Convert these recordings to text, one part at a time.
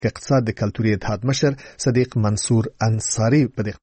اقتصاد کلتوری اتحاد مشر صدیق منصور انصاری بده.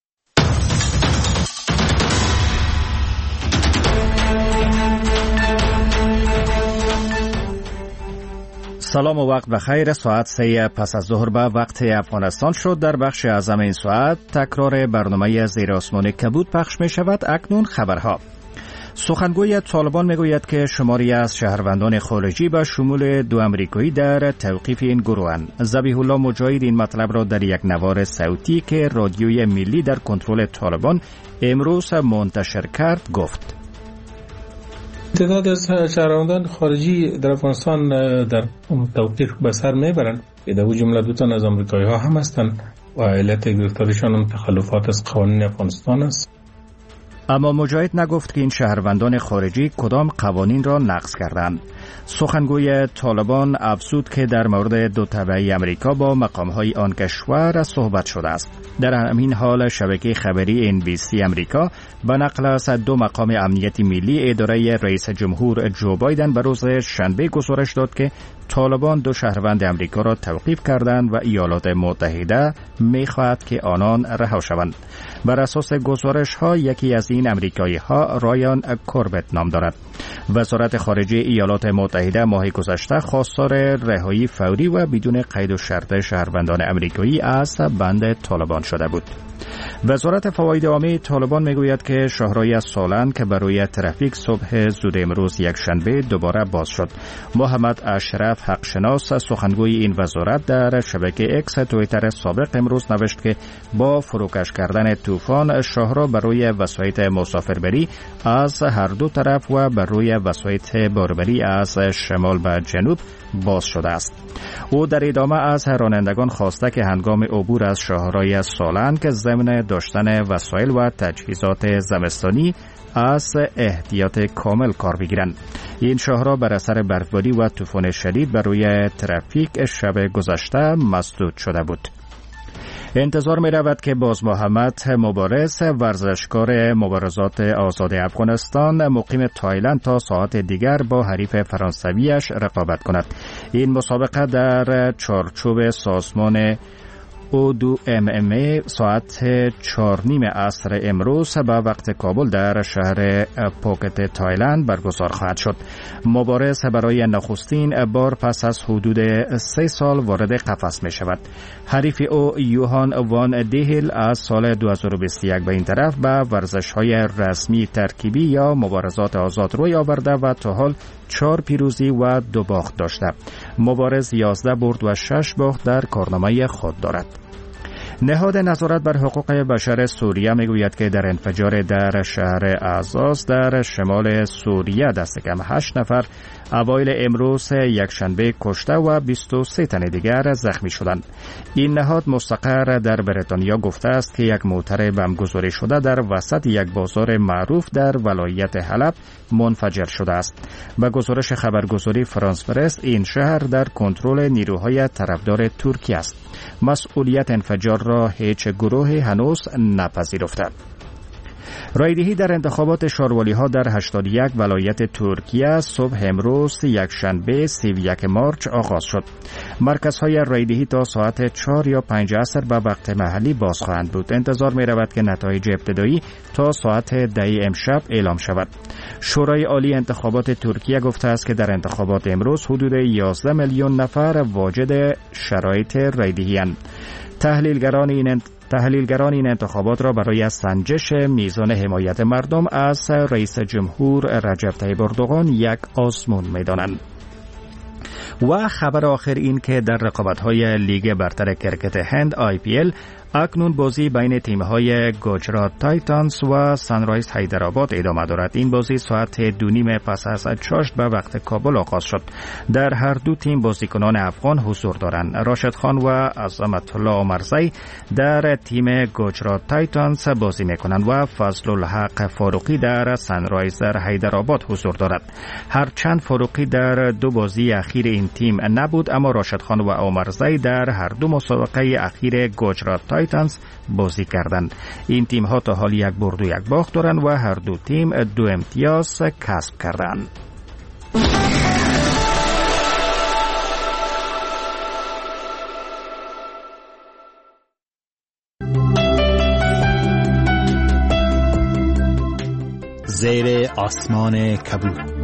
سلام و وقت بخیر. ساعت 3 پس از ظهر به وقت افغانستان شد. در بخش اعظم این ساعت تکرار برنامه زیر آسمان کبود پخش می شود. اکنون خبرها. سخنگوی طالبان می گوید که شماری از شهروندان خارجی به شمول 2 امریکایی در توقیف این گروهند. ذبیح الله مجاهد این مطلب را در یک نوار صوتی که رادیوی ملی در کنترل طالبان امروز منتشر کرد گفت: تعداد از شهروندان خارجی در افغانستان در توقیف به سر میبرند. در جمله 2 تن از امریکایی ها هم هستند و علت گرفتاریشان هم تخلفات از قوانین افغانستان است. اما مجاهد نگفت که این شهروندان خارجی کدام قوانین را نقض کردند. سخنگوی طالبان افزود که در مورد 2 تبعی امریکا با مقام‌های آن کشور صحبت شده است. در همین حال شبکه خبری NBC امریکا به نقل از 2 مقام امنیت ملی اداره رئیس جمهور جو بایدن به روز شنبه گزارش داد که طالبان 2 شهروند امریکا را توقیف کردند و ایالات متحده می‌خواهد که آنان رها شوند. بر اساس گزارش ها یکی از این امریکایی ها رایان کوربت نام دارد. وزارت خارجه ایالات متحده ماه گذشته خواستار رهایی فوری و بدون قید و شرط شهروندان امریکایی از بند طالبان شده بود. وزارت فواید عامه طالبان میگوید که شاهراه سالن که برای ترافیک صبح زود امروز یک شنبه دوباره باز شد. محمد اشرف حقشناس سخنگوی این وزارت در شبکه اکس توییتر سابق امروز نوشت که با فروکش کردن طوفان شاهراه برای وسایط مسافربری از هر 2 طرف و برای وسایط باربری از شمال به جنوب باز شده است. او در ادامه از رانندگان خواسته که هنگام عبور از شاهراه سالن که ضمن داشتن وسایل و تجهیزات زمستانی از احتیاط کامل کار بگیرند. این شاهراه بر اثر برفباری و طوفان شدید بر روی ترافیک شب گذشته مسدود شده بود. انتظار می رود که باز محمد مبارز ورزشکار مبارزات آزاد افغانستان مقیم تایلند تا ساعت دیگر با حریف فرانسویش رقابت کند. این مسابقه در چارچوب سازمان O2MMA ساعت 4:30 عصر امروز به وقت کابل در شهر پوکت تایلند برگزار خواهد شد. مبارز برای نخستین بار پس از حدود 3 سال وارد قفس می شود. حریف او یوهان وان دیهل از سال 2021 به این طرف به ورزش‌های رسمی ترکیبی یا مبارزات آزاد روی آورده و تا حال 4 پیروزی و 2 باخت داشته. مبارز 11 برد و 6 باخت در کارنامه خود دارد. نهاد نظارت بر حقوق بشر سوریه میگوید که در انفجار در شهر اعزاز در شمال سوریه دست کم 8 نفر اوایل امروز یک شنبه کشته و 23 تن دیگر زخمی شدند. این نهاد مستقر در بریتانیا گفته است که یک موتر بمبگذاری شده در وسط یک بازار معروف در ولایت حلب منفجر شده است. به گزارش خبرگزاری فرانس پرس این شهر در کنترل نیروهای طرفدار ترکیه است. مسئولیت انفجار را هیچ گروهی هنوز نپذیرفته. رایدهی در انتخابات شاروالی ها در 81 ولایت ترکیه صبح امروز یک شنبه 31 مارچ آغاز شد. مرکزهای رایدهی تا ساعت 4 یا 5 عصر به وقت محلی باز خواهند بود. انتظار می رود که نتایج ابتدایی تا ساعت 10 امشب اعلام شود. شورای عالی انتخابات ترکیه گفته است که در انتخابات امروز حدود 11 میلیون نفر واجد شرایط رایدهی اند. تحلیلگران این انتخابات را برای سنجش میزان حمایت مردم از رئیس جمهور رجب طیب اردوغان یک آزمون می‌دانند. و خبر آخر این که در رقابت‌های لیگ برتر کرکت هند IPL اکنون بازی بین تیم‌های گجرات تایتانز و سنرایز حیدرآباد ادامه دارد. این بازی ساعت 2:30 پس از چاشت به وقت کابل آغاز شد. در هر 2 تیم بازیکنان افغان حضور دارند. راشد خان و عظمت الله عمرزی در تیم گجرات تایتانز بازی می‌کنند و فضل الحق فاروقی در سنرایز حیدرآباد حضور دارد. هرچند فاروقی در 2 بازی اخیر این تیم نبود، اما راشد خان و عمرزی در هر 2 مسابقه اخیر گجرات تایتانز بازی کردند. این تیم ها تا حال 1 برد و 1 باخت دارند و هر 2 تیم 2 امتیاز کسب کردند. زیر آسمان کبود.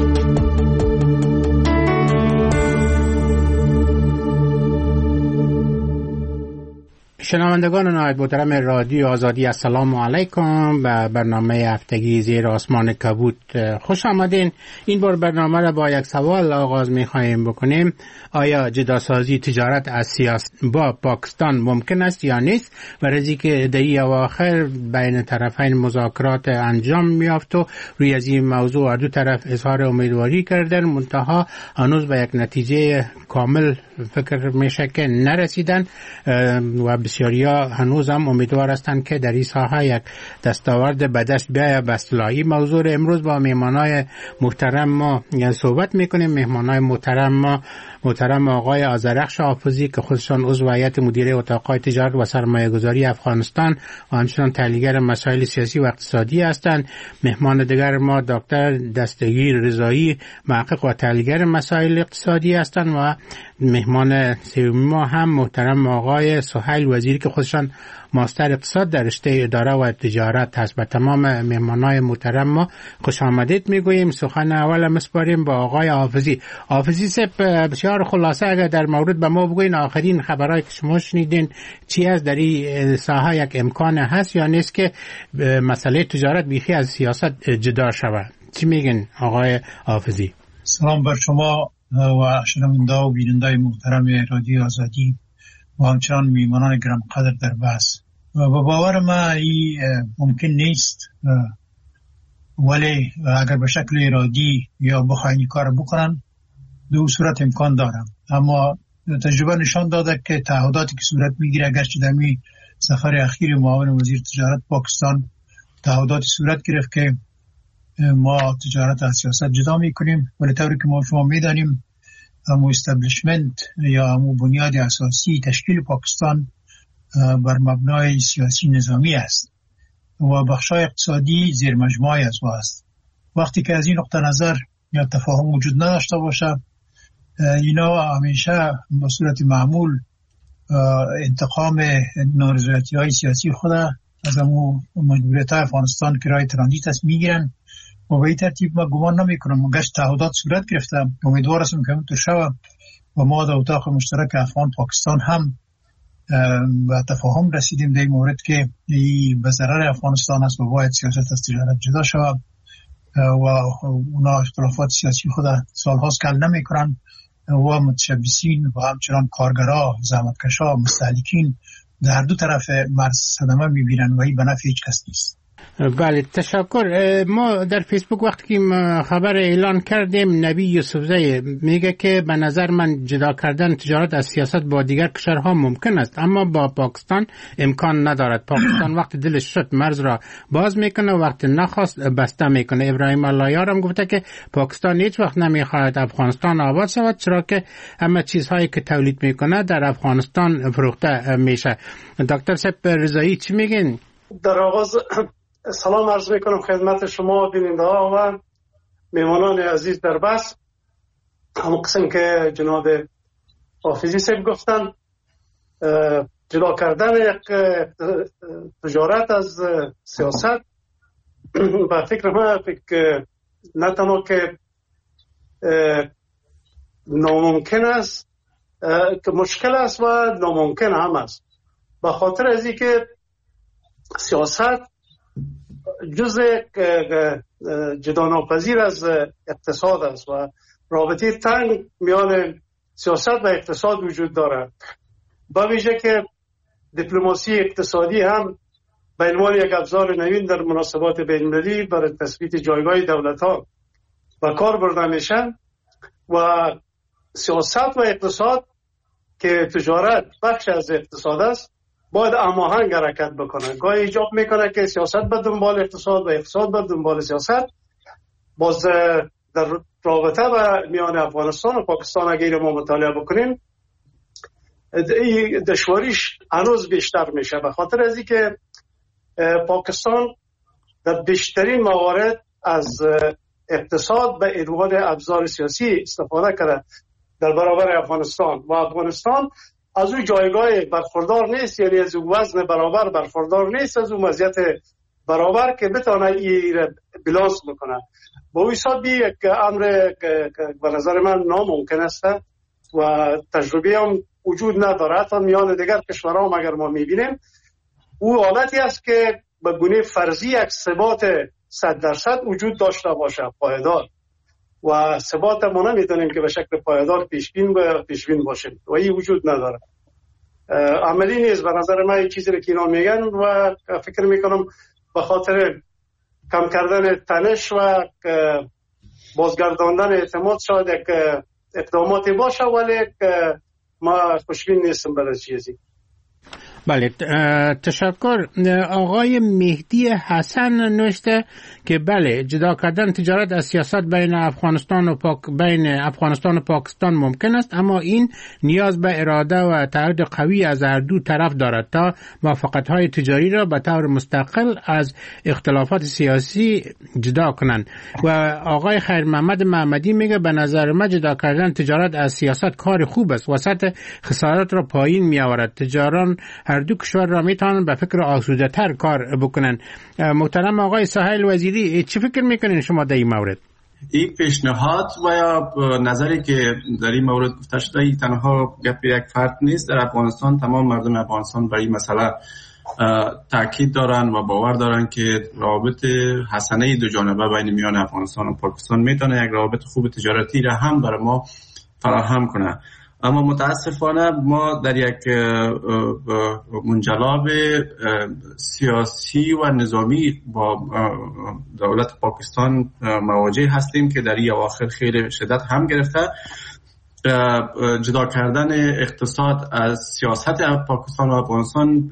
شنوندگان نهایت محترم رادیو آزادی، السلام علیکم. به برنامه هفتگی زیر آسمان کبود خوش آمدین. این بار برنامه را با یک سوال آغاز می‌خواهیم بکنیم: آیا جداسازی تجارت از سیاست با پاکستان ممکن است یا نیست؟ و رزی که دهی اواخر بین طرفین مذاکرات انجام می‌یافت و روی از این موضوع هر دو طرف اظهار امیدواری کردن، منتها هنوز به یک نتیجه کامل فکر میشه که نرسیدن و بسیاریا هنوز هم امیدوار هستند که در این ساحه یک دستاورد به دست بیاید. به اصطلاحی موضوع امروز با مهمانای محترم ما صحبت میکنیم. مهمانای محترم آقای آذرخش حافظی که خودشان عضو هیئت مدیره اتاق‌های تجارت و سرمایه‌گذاری افغانستان و همچنین تحلیلگر مسائل سیاسی و اقتصادی هستند. مهمان دیگر ما دکتر دستگیر رضایی، محقق و تحلیلگر مسائل اقتصادی هستند و مهمان سوم ما هم محترم آقای سهیل وزیری که خودشان ماستر اقتصاد در رشته اداره و تجارت هست. به تمام مهمانای محترم ما خوش آمدید میگوییم. سخن اول مسپاریم با آقای حافظی. حافظی صاحب، بسیار خلاصه اگر در مورد به ما بگوین آخرین خبرهای که شما شنیدین چی از در این ساحه یک امکان هست یا نیست که مسئله تجارت بیخی از سیاست جدا شود؟ چی میگن آقای حافظی؟ سلام بر شما و شنونده و بیننده محترم رادیو آزادی و همچنان میهمانان گرم قدر در بحث. و باور ما این ممکن نیست، ولی اگر به شکل ارادی یا بخواین کار بکنن دو صورت امکان داره. اما تجربه نشان داده که تعهداتی که صورت میگیره، اگرچه در می سفر اخیر معاون وزیر تجارت پاکستان تعهداتی صورت گرفت که ما تجارت از سیاست جدا میکنیم، ولی طوری که ما شما میدانیم همون استبلیشمنت یا همون بنیاد اساسی تشکیل پاکستان بر مبنای سیاسی نظامی است و بخشای اقتصادی زیر مجموعه از او است. وقتی که از این نقطه نظر یا تفاهم وجود نداشته باشه، اینا همیشه به صورت معمول انتقام نارضایتی های سیاسی خود از همون مجبوریت افغانستان که رای ترانزیت است میگیرن و به این ترتیب ما گمان نمی کنم گشت تعهدات صورت گرفته. امیدوار هستم که همینطور شود و ما در اتاق مشترک افغان پاکستان هم به تفاهم رسیدیم در این مورد که به ضرر افغانستان است و باید سیاست از تجارت جدا شود و اونا اختلافات سیاسی خود سالهاست کل نمی کنن و متشبثین و همچنان کارگرها، زحمتکشا، مستهلکین در دو طرف مرز صدمه میبینن و این به نفع هیچ کس نیست. بله، تشکر. ما در فیسبوک وقتی که خبر اعلان کردیم، نبی یوسفزی میگه که به نظر من جدا کردن تجارت از سیاست با دیگر کشورها ممکن است اما با پاکستان امکان ندارد. پاکستان وقت دلش شد مرز را باز میکنه، وقت نخواست بسته میکنه. ابراهیم اللهیار هم گفته که پاکستان هیچ وقت نمیخواهد افغانستان آباد شود، چرا که همه چیزهایی که تولید میکنه در افغانستان فروخته میشه. دکتر صاحب رضایی چی میگین؟ در آغاز سلام عرض میکنم خدمت شما بیننده ها و مهمانان عزیز در بحث. همون قسم که جناب حافظی صاحب گفتن، جدا کردن تجارت از سیاست به فکر من نه تنها که ناممکن است، که مشکل است و ناممکن هم است، به خاطر از این که سیاست جزء جدا ناپذیر از اقتصاد است و رابطه تنگ میان سیاست و اقتصاد وجود دارد. با ویژه که دیپلماسی اقتصادی هم به عنوان یک ابزار نوین در مناسبات بین‌المللی برای تثبیت جایگاه دولت‌ها و کار برده میشن و سیاست و اقتصاد که تجارت بخش از اقتصاد است باید هماهنگ حرکت بکنه. گاهی ایجاب میکنه که سیاست به دنبال اقتصاد و اقتصاد به دنبال سیاست. باز در رابطه و میان افغانستان و پاکستان اگر ما مطالعه بکنیم دشواریش هنوز بیشتر میشه، به خاطر از اینکه پاکستان در بیشترین موارد از اقتصاد به عنوان ابزار سیاسی استفاده کرده در برابر افغانستان و افغانستان از اون جایگاه برخوردار نیست، یعنی از اون وزن برابر برخوردار نیست، از اون مزیت برابر که بتونه این بلانس بکنه. با این حساب یک امر که به نظر من ناممکن است و تجربه هم وجود نداره. حتی میان دیگر کشورها هم اگر ما میبینیم او حالتی است که به گونه فرضی یک ثبات 100% وجود داشته باشه پایدار، و ثبات ما نمیتونیم که به شکل پایدار پیشبین باشیم و این وجود نداره. عملی نیست به نظر من این چیزی که اینا میگن و فکر میکنم به خاطر کم کردن تنش و بازگرداندن اعتماد شاید یک اقداماتی باشه، ولی ما خوشبین نیستم برای چیزی. بله تشکر. آقای مهدی حسن نوشته که بله جدا کردن تجارت از سیاست بین افغانستان و پاکستان ممکن است، اما این نیاز به اراده و تعهد قوی از هر دو طرف دارد تا موافقت‌های تجاری را به طور مستقل از اختلافات سیاسی جدا کنند. و آقای خیر محمد محمدی میگه به نظر من جدا کردن تجارت از سیاست کار خوب است و سطح خسارات را پایین میآورد. تجاران هر دو کشور را میتونن به فکر آسوده تر کار بکنن. محترم آقای سهیل وزیری چی فکر میکنین شما در این مورد؟ این پیشنهاد و یا نظری که در این مورد گفته شده این تنها گپ یک فرد نیست. در افغانستان تمام مردم افغانستان برای مسئله تاکید دارن و باور دارن که رابط حسنه دو جانبه بین میان افغانستان و پاکستان میتونه یک رابط خوب تجارتی را هم برای ما فراهم کنه. اما متاسفانه ما در یک منجلاب سیاسی و نظامی با دولت پاکستان مواجه هستیم که در این اواخر خیلی شدت هم گرفته. جدا کردن اقتصاد از سیاست پاکستان و افغانستان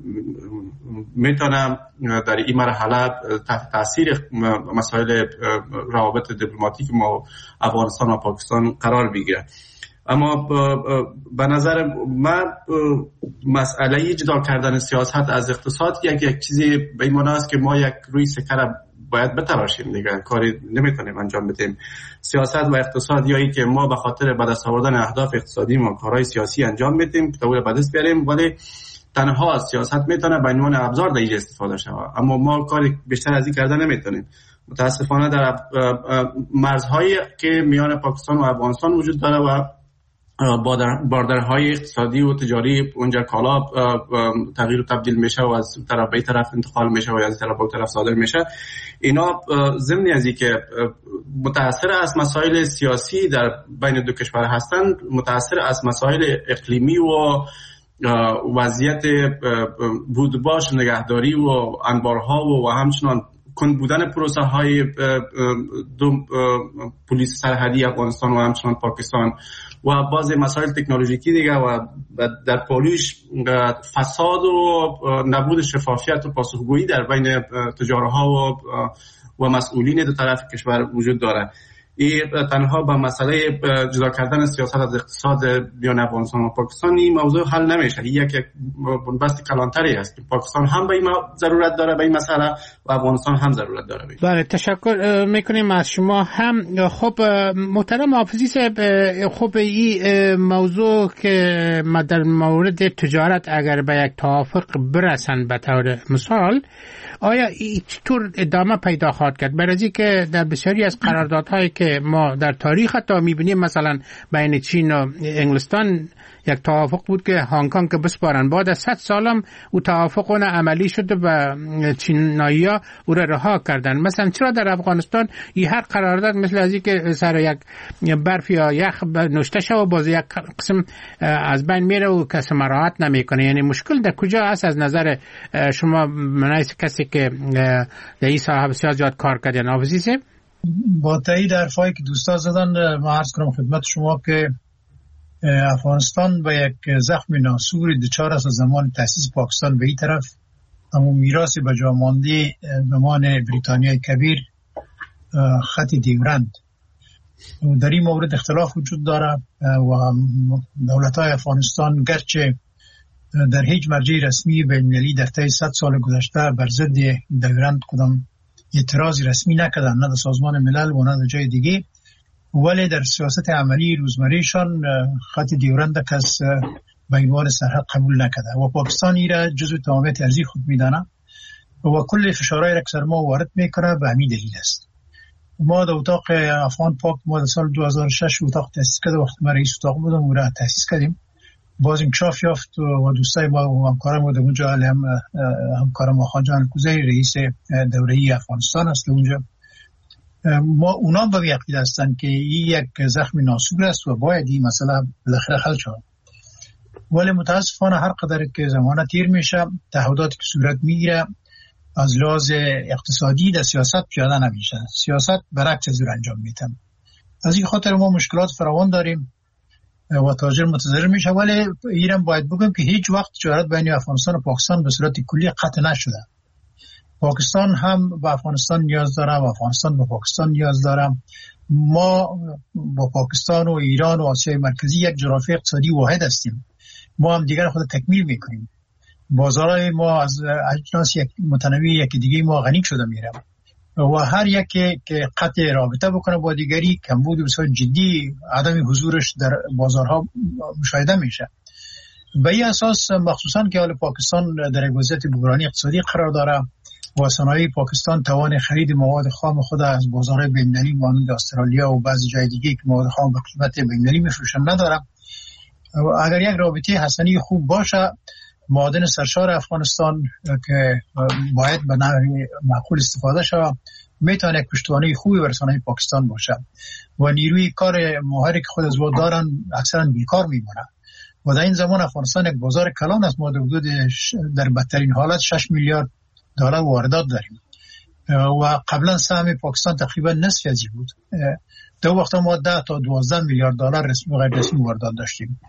میتونه در این مرحله تحت تاثیر مسائل روابط دیپلماتیک ما افغانستان و پاکستان قرار بگیره. اما به نظر من مسئله جدا کردن سیاست از اقتصاد یک چیزی به این معنی است که ما یک روی سکه باید بتراشیم دیگه، کاری نمیتونیم انجام بدیم. سیاست و اقتصاد یا ای که ما به خاطر به دست آوردن اهداف اقتصادی ما کارهای سیاسی انجام بدیم که به دست بیاریم، ولی تنها سیاست میتونه به عنوان ابزار در استفاده شود، اما ما کاری بیشتر از این کردن نمیتونیم. متاسفانه در مرزهایی که میان پاکستان و افغانستان وجود داره و باردرهای اقتصادی و تجاری اونجا کالا تغییر و تبدیل میشه و از طرف به طرف انتقال میشه و از طرف به طرف صادر میشه، اینا ضمن از اینکه متأثر از مسائل سیاسی در بین دو کشور هستند، متأثر از مسائل اقلیمی و وضعیت بودباش نگهداری و انبارها و همچنان کند بودن پروسه های دو پلیس سرحدی افغانستان و همچنان پاکستان و بعضی مسائل تکنولوژیکی دیگه و در پالیش فساد و نبود شفافیت و پاسخگویی در بین تجارها و مسئولین دو طرف کشور وجود داره. این تنها با مسئله جدا کردن سیاست از اقتصاد میان افغانستان و پاکستان این موضوع حل نمیشه. این یک بنبست کلانتری است که پاکستان هم به این ضرورت داره به این مسئله و افغانستان هم ضرورت داره. بله تشکر میکنیم از شما هم. خب محترم حافظی صاحب، خب این موضوع که در مورد تجارت اگر به یک توافق برسن به طور مثال، آیا این چطور ادامه پیدا خواهد کرد؟ برای که در بسیاری از قراردادهایی که ما در تاریخ حتی میبینیم، مثلا بین چین و انگلستان یک توافق بود که هنگ کنگ که بسپارن، بعد از 100 سالم او توافق اون عملی شده و چینایی‌ها او را رها کردن. مثلا چرا در افغانستان این هر قرارداد مثل از اینکه سر یک برف یا یخ نوشته شده و باز یک قسم از بین میره و کسی مراعات نمیکنه؟ یعنی مشکل در کجا است از نظر شما منایس کسی که در این صاحب سیاست کار کردن؟ حافظی با تایید حرفایی که دوستا زدن ما عرض کنم خدمت شما که افغانستان با یک زخم ناسور دچار است از زمان تأسیس پاکستان به این طرف، اما میراث به جا مانده زمان بریتانیای کبیر خط دیورند. در این مورد اختلاف وجود داره و دولت‌های افغانستان گرچه در هیچ مرجع رسمی بین‌المللی در طی 100 سال گذشته بر ضد دیورند کدام اعتراضی رسمی نکردن، نه در سازمان ملل و نه در جای دیگه، ولی در سیاست عملی روزمرهشان خط دیورند کس به عنوان سرحد قبول نکرده و پاکستان را جزو تمامیت ارضی خود میدانه و کل فشارهای را که سر ما وارد میکنه به همین دلیل است. ما در اتاق افغان پاک ما در سال 2006 اتاق تأسیس کرده، وقتی ما رئیس اتاق بودم او را تأسیس کردیم، باز انکشاف یافت و دوستای ما و همکارم و در اونجا همکارم خان جان کوزی رئیس دوره‌ای افغانستان است اونجا، ما اونا به عقیده هستند که این یک زخم ناسور است و باید این مسئله بالاخره حل شود. ولی متاسفانه هر قدر که زمان تیر میشه تعهداتی که صورت میگیره از لحاظ اقتصادی در سیاست پیاده نمیشه، سیاست برعکس از انجام میده. از این خاطر ما مشکلات فراوان داریم و تاجر متضرر میشه. ولی ایران باید بگم که هیچ وقت تجارت بین افغانستان و پاکستان به صورت کلی قطع نشده. پاکستان هم به افغانستان نیاز داره و افغانستان به پاکستان نیاز داره. ما با پاکستان و ایران و آسیای مرکزی یک جغرافی اقتصادی واحد هستیم. ما هم دیگر خود تکمیل میکنیم. بازارهای ما از اجناس یک متنوع یکی دیگه ما غنی شده میره و هر یکی که قطع رابطه بکنه با دیگری کمبود بسیار جدی عدم حضورش در بازارها مشاهده میشه. به این اساس مخصوصا که حال پاکستان در یک وضعیت بحرانی اقتصادی قرار داره و صنایع پاکستان توان خرید مواد خام خود از بازارهای بین‌المللی مانند استرالیا و بعضی جای دیگه که مواد خام به قیمت بین‌المللی میفروشن نداره. اگر یک رابطه حسنی خوب باشه، معادن سرشار افغانستان که باید به نحو معقول استفاده شود میتونه یک پشتوانه خوبی بر صنایع پاکستان باشه و نیروی کار ماهری که خود از او دارن اکثرا بیکار میمونه و در این زمان افغانستان یک بازار کلان است. ما در بدترین حالت 6 میلیارد دلار واردات داریم و قبلا سهم پاکستان تقریبا نصف از این بود. در وقت ما 10 تا 12 میلیارد دلار رسمی و غیر رسمی واردات داشتیم،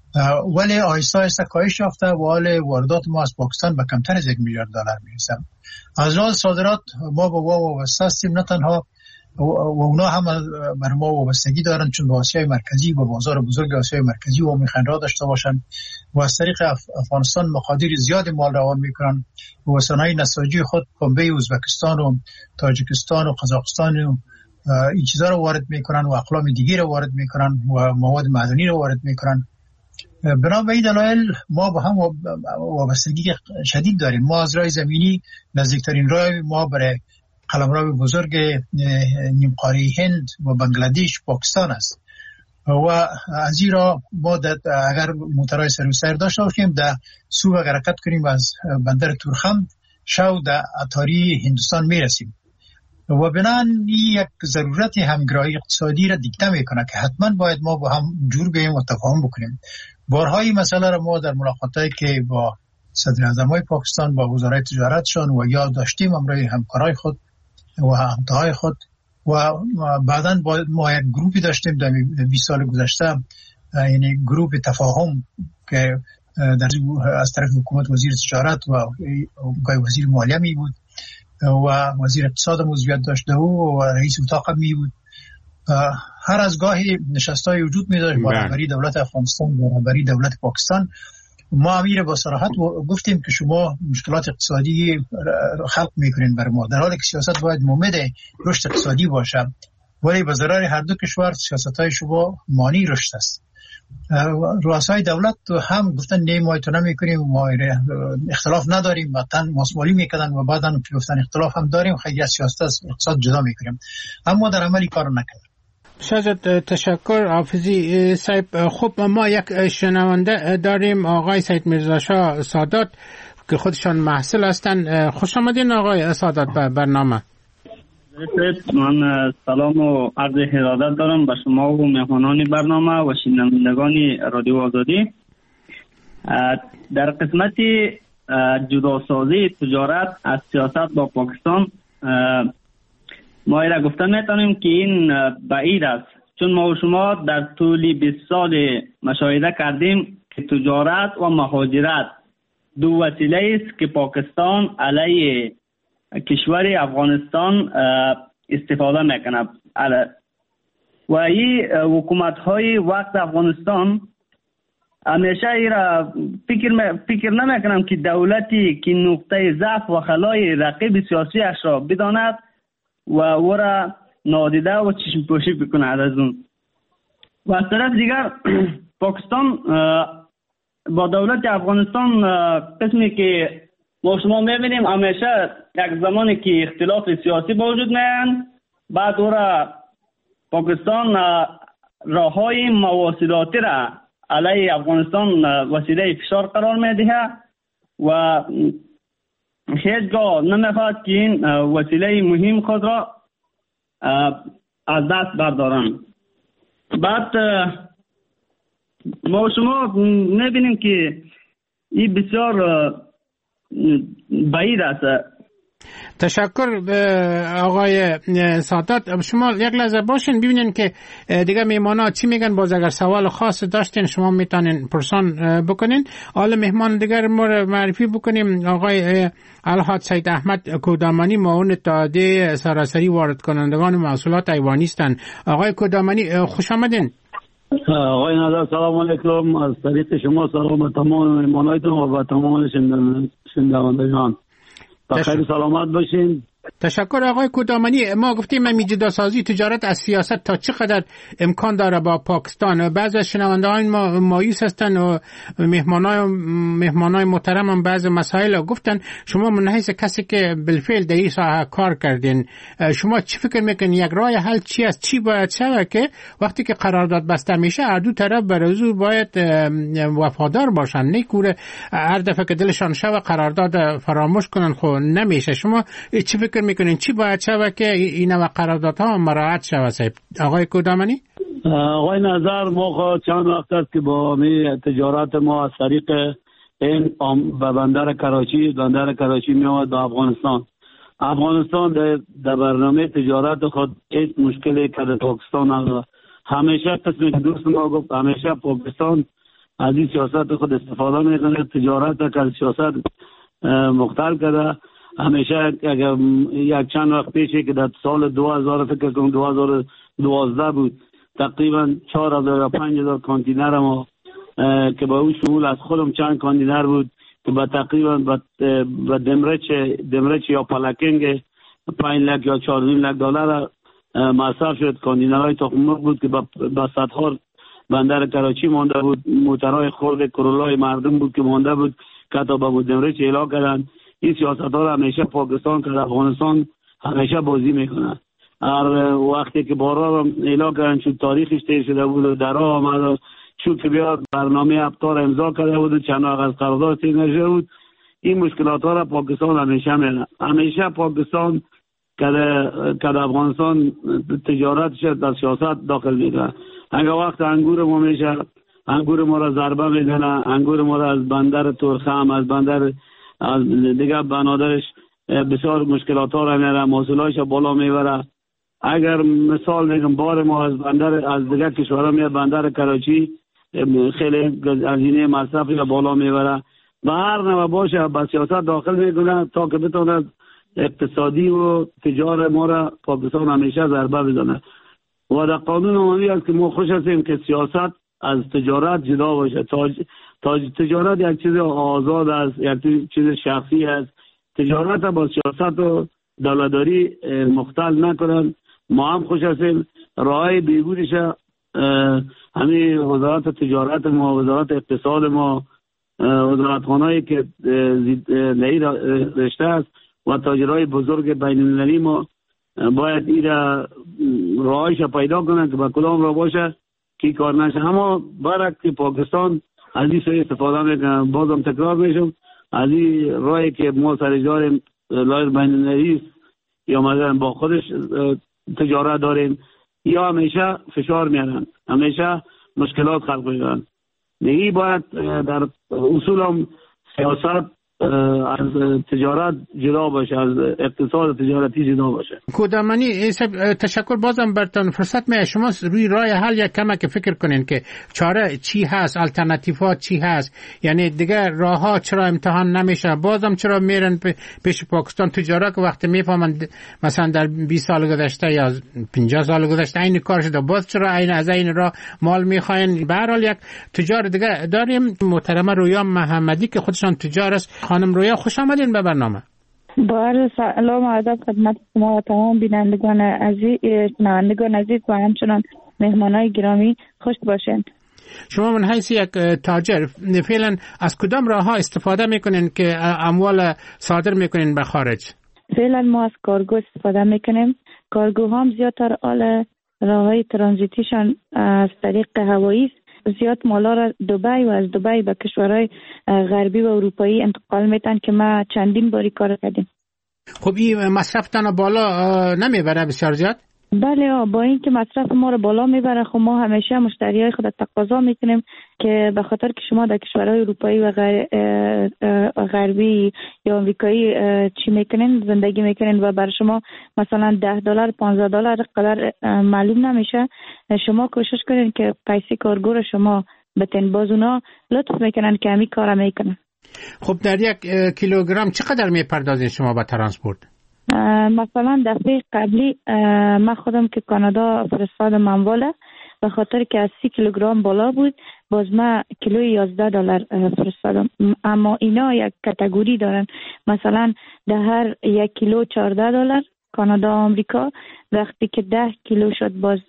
ولی آهسته آهسته کاهش یافته و حال واردات ما از پاکستان به کمتر از 1 میلیارد دلار میرسه. از لحاظ صادرات ما با وابسته هستیم، نه تنها و اونا هم بر ما وابستگی دارن چون به آسیای مرکزی و بازار بزرگ آسیای مرکزی و میخوان راه داشته باشن و از طریق افغانستان مقادیر زیاد مال روان میکنن و صنایع نساجی خود پنبه ازبکستان و تاجیکستان و قزاقستان و این چیزا رو وارد میکنن و اقلام دیگه رو وارد میکنن و مواد معدنی رو وارد میکنن. بنا به این دلایل ما با هم وابستگی شدید داریم. ما از راه زمینی نزدیکترین راه ما برای قلمرو بزرگ نیمقاره هند و بنگلادش پاکستان است و از این را ما اگر موترهای سر داشته باشیم در سو اگر حرکت کنیم از بندر تورخم شو در اتاری هندوستان میرسیم و بنان یک ضرورت همگرایی اقتصادی را دیکته میکنه که حتما باید ما با هم جور بیاییم و تفاهم بکنیم. بارهای مسئله را ما در ملاقاتایی که با صدر اعظمای پاکستان با وزرای تجارتشان و یاد داشتیم امروی همکارای خود و همتاهای خود و بعداً ما یک گروپی داشتیم در 20 سال گذشته، یعنی گروپ تفاهم که در از طرف حکومت وزیر تجارت و وزیر مالیه می بود و وزیر اقتصاد موضوعیت داشته و رئیس اتاق می بود. هر از گاهی نشستای وجود می داشت با رهبری دولت افغانستان و رهبری دولت پاکستان. ما امیر با صراحت گفتیم که شما مشکلات اقتصادی خلق میکنین بر ما، در حالی که سیاست باید مؤمن رشد اقتصادی باشه، ولی به ضرر هر دو کشور سیاست‌های شما مانی رشد است. رؤسای دولت هم گفتن نه ما ایتو نمیکنیم، ما اختلاف نداریم، وطن ماسمالی میکنن و بعداً گفتن اختلاف هم داریم، خیلی از سیاست از اقتصاد جدا میکنیم، اما در عملی کار نکردن. شاید تشکر حافظی صاحب. خب ما یک شنونده داریم، آقای سید میرزا شاه سادات که خودشان محصل هستند. خوش آمدین آقای سادات به برنامه. من سلام و عرض ارادت دارم به شما و مهمانان برنامه و شنوندگان رادیو آزادی. در قسمت جداسازی تجارت از سیاست با پاکستان ما ایره گفتن میتونیم که این بعید است، چون ما و شما در طول 20 سال مشاهده کردیم که تجارت و مهاجرت دو وسیله است که پاکستان علیه کشور افغانستان استفاده میکنه و این حکومت های وقت افغانستان همیشه ایره فکر نمیکنم که دولتی که نقطه ضعف و خلای رقیب سیاسی اش را بداند و او را نادیده و چشم پوشی بکند از اون. و از طرف دیگر پاکستان با دولت افغانستان قسمی که ما شما میبینیم همیشه یک زمانی که اختلاف سیاسی با وجود میاد، بعد او را پاکستان راههای مواصلاتی را علیه افغانستان وسیله فشار قرار میده و هیچگاه نمیخواد که این وسیله مهم خود را از دست بردارن. بعد ما شما میبینیم که این بسیار بعید است. تشکر آقای سادات. شما یک لحظه باشین ببینین که دیگه میهمانا چی میگن. باز اگر سوال خاص داشتین شما میتونین پرسان بکنین. حالا مهمان دیگر معرفی بکنیم. آقای الحاج سید احمد کودامانی، معاون اتحادیه سراسری وارد کنندگان محصولات حیوانی هستند. آقای کودامانی خوش آمدین. آقای نظر سلام علیکم. از طریق شما سلام به تمام مهمانایتون و به تمام شنوندگان. بخیر سلامت باشین. تشکر آقای کودامانی. ما گفتیم جداسازی تجارت از سیاست تا چقدر امکان داره با پاکستان. بعضی از شنوندگان ما مایوس هستن و مهمانای محترم هم بعضی مسائل گفتن. شما من حیث کسی که بالفعل در این ساحه کار کردین، شما چی فکر میکنین یک راه حل چی است؟ چی باید شود که وقتی که قرارداد بسته میشه هر دو طرف به موضوع باید وفادار باشن، نه کوره هر دفعه که دلشان شود قرارداد فراموش کنن؟ خب نمیشه. شما چی فکر میکنین چی باید شود که این و قراردادها مراعات شود؟ آقای کودامانی. آقای نظر ما چند وقت است که با تجارت ما از طریق این به بندر کراچی میاد به افغانستان در برنامه تجارت خود هیچ مشکلی که در پاکستان نداره. همیشه قسمی که دوست ما گفت همیشه پاکستان از این سیاست خود استفاده میکنه. تجارت که از سیاست مختل کرده. همیشه یک چند وقت پیشه که در سال 2000 فکر کنم 2012 بود تقریبا 4000 یا 5000 کانتینر ما که با اون شمول از خودم چند کانتینر بود که با تقریبا با دمرچ یا پلاکینگ 5 لک یا 4.5 لک دلار مصرف شد. کانتینرهای تخم مرغ بود که با صدها بندر کراچی مانده بود. موترهای خرد کرولای مردم بود که مانده بود که تا با دمرچ اعلام کردن. این سیاست ها همیشه پاکستان که افغانستان همیشه بازی میکنه. هر وقتی که بارا اعلام کردن شد تاریخش تیر شده بود و در راه آمد شد که بیاد برنامه ابطار امضا کرده بود چند وقت از قرارداد تیر نشده بود. این مشکلات ها را پاکستان همیشه پاکستان که افغانستان تجارتش در سیاست داخل میکنه. اگر وقت انگور ما میشه انگور ما را ضربه میزنه، انگور ما را از بندر ترخم از بندر از دیگه بنادرش بسیار مشکلات ها را میاره، محصولاتش بالا میبره. اگر مثال بگم بار ما از بندر از دیگه کشورها میاد بندر کراچی خیلی هزینه مصرفی را بالا میبره و هر نوع باشه با سیاست داخل میکنه تا که بتونه اقتصادی و تجار ما را پاکستان همیشه ضربه بزنه. و در قانون عمومی است که ما خوش هستیم که سیاست از تجارت جدا باشه. تجارت یک چیز آزاد است، یک چیز شخصی است. تجارت با سیاست و دولتداری مختل نکنن. ما هم خوش هستیم راه بیگودش همین وزارت تجارت ما، وزارت اقتصاد ما، وزارتخانه‌ای که نهی رشته است و تاجرای بزرگ بین المللی ما باید این راهش پیدا کنن که با کدام را باشه کی کار نشه. اما برعکس پاکستان از این سوی استفاده میکنن. بازم تکرار میشم از این راهی که ما سرش داریم لایق بین المللی یا مثلا با خودش تجارت داریم یا همیشه فشار میارن، همیشه مشکلات خلق میکنن. نهی باید در اصول هم سیاست از تجارت جدا باشه، از اقتصاد تجارتی جدا باشه. کودامانی تشکر. بازم برتون فرصت میاد شما روی راه حل یک کمک فکر کنین که چاره چی هست، الټرناتیوات چی هست. یعنی دیگه راه ها چرا امتحان نمیشه؟ بازم چرا میرن پیش پاکستان تجارت که وقتی میفهمن مثلا در 20 سال گذشته یا 50 سال گذشته این کار شده باز چرا از این راه مال میخواین؟ به هر حال یک تجار دیگه داریم محترمه رویا محمدی که خودشان تجار است. خانم رویا خوش آمدین به برنامه. با سلام و ادب خدمت شما و تمام بینندگان عزیز و همچنان مهمانای گرامی. خوش باشین. شما من حیث یک تاجر فعلا از کدام راه ها استفاده میکنین که اموال صادر میکنین به خارج؟ فعلا ما از کارگو استفاده میکنیم. کارگوها هم زیادتر راههای ترانزیتیشان از طریق هوایی زیاد مالا را دبی و از دبی به کشورهای غربی و اروپایی انتقال میتن که ما چندین باری کار کردیم. خب این مصرفتان بالا نمیبره بسیار زیاد؟ بله، با این که مصرف ما رو بالا میبره، خب ما همیشه مشتریای خود تقاضا میکنیم که به خاطر که شما در کشورهای اروپایی و غربی یا آمریکایی چی میکنین، زندگی میکنین و برای شما مثلا $10 $15 قدر معلوم نمیشه، شما کوشش کنین که پیسه کارگو رو شما بتین، باز اونا لطف میکنن که همین کار میکنن. خب در یک کیلوگرم چقدر میپردازین شما با ترانسپورت؟ مثلا دفعه قبلی من خودم که کانادا فرستادم امواله، به خاطر که از 30 کیلوگرم بالا بود، باز من کیلوی $11 فرستادم. اما اینا یک کاتگوری دارن، مثلا در هر 1 کیلو $14 کانادا و آمریکا، وقتی که 10 کیلو شد باز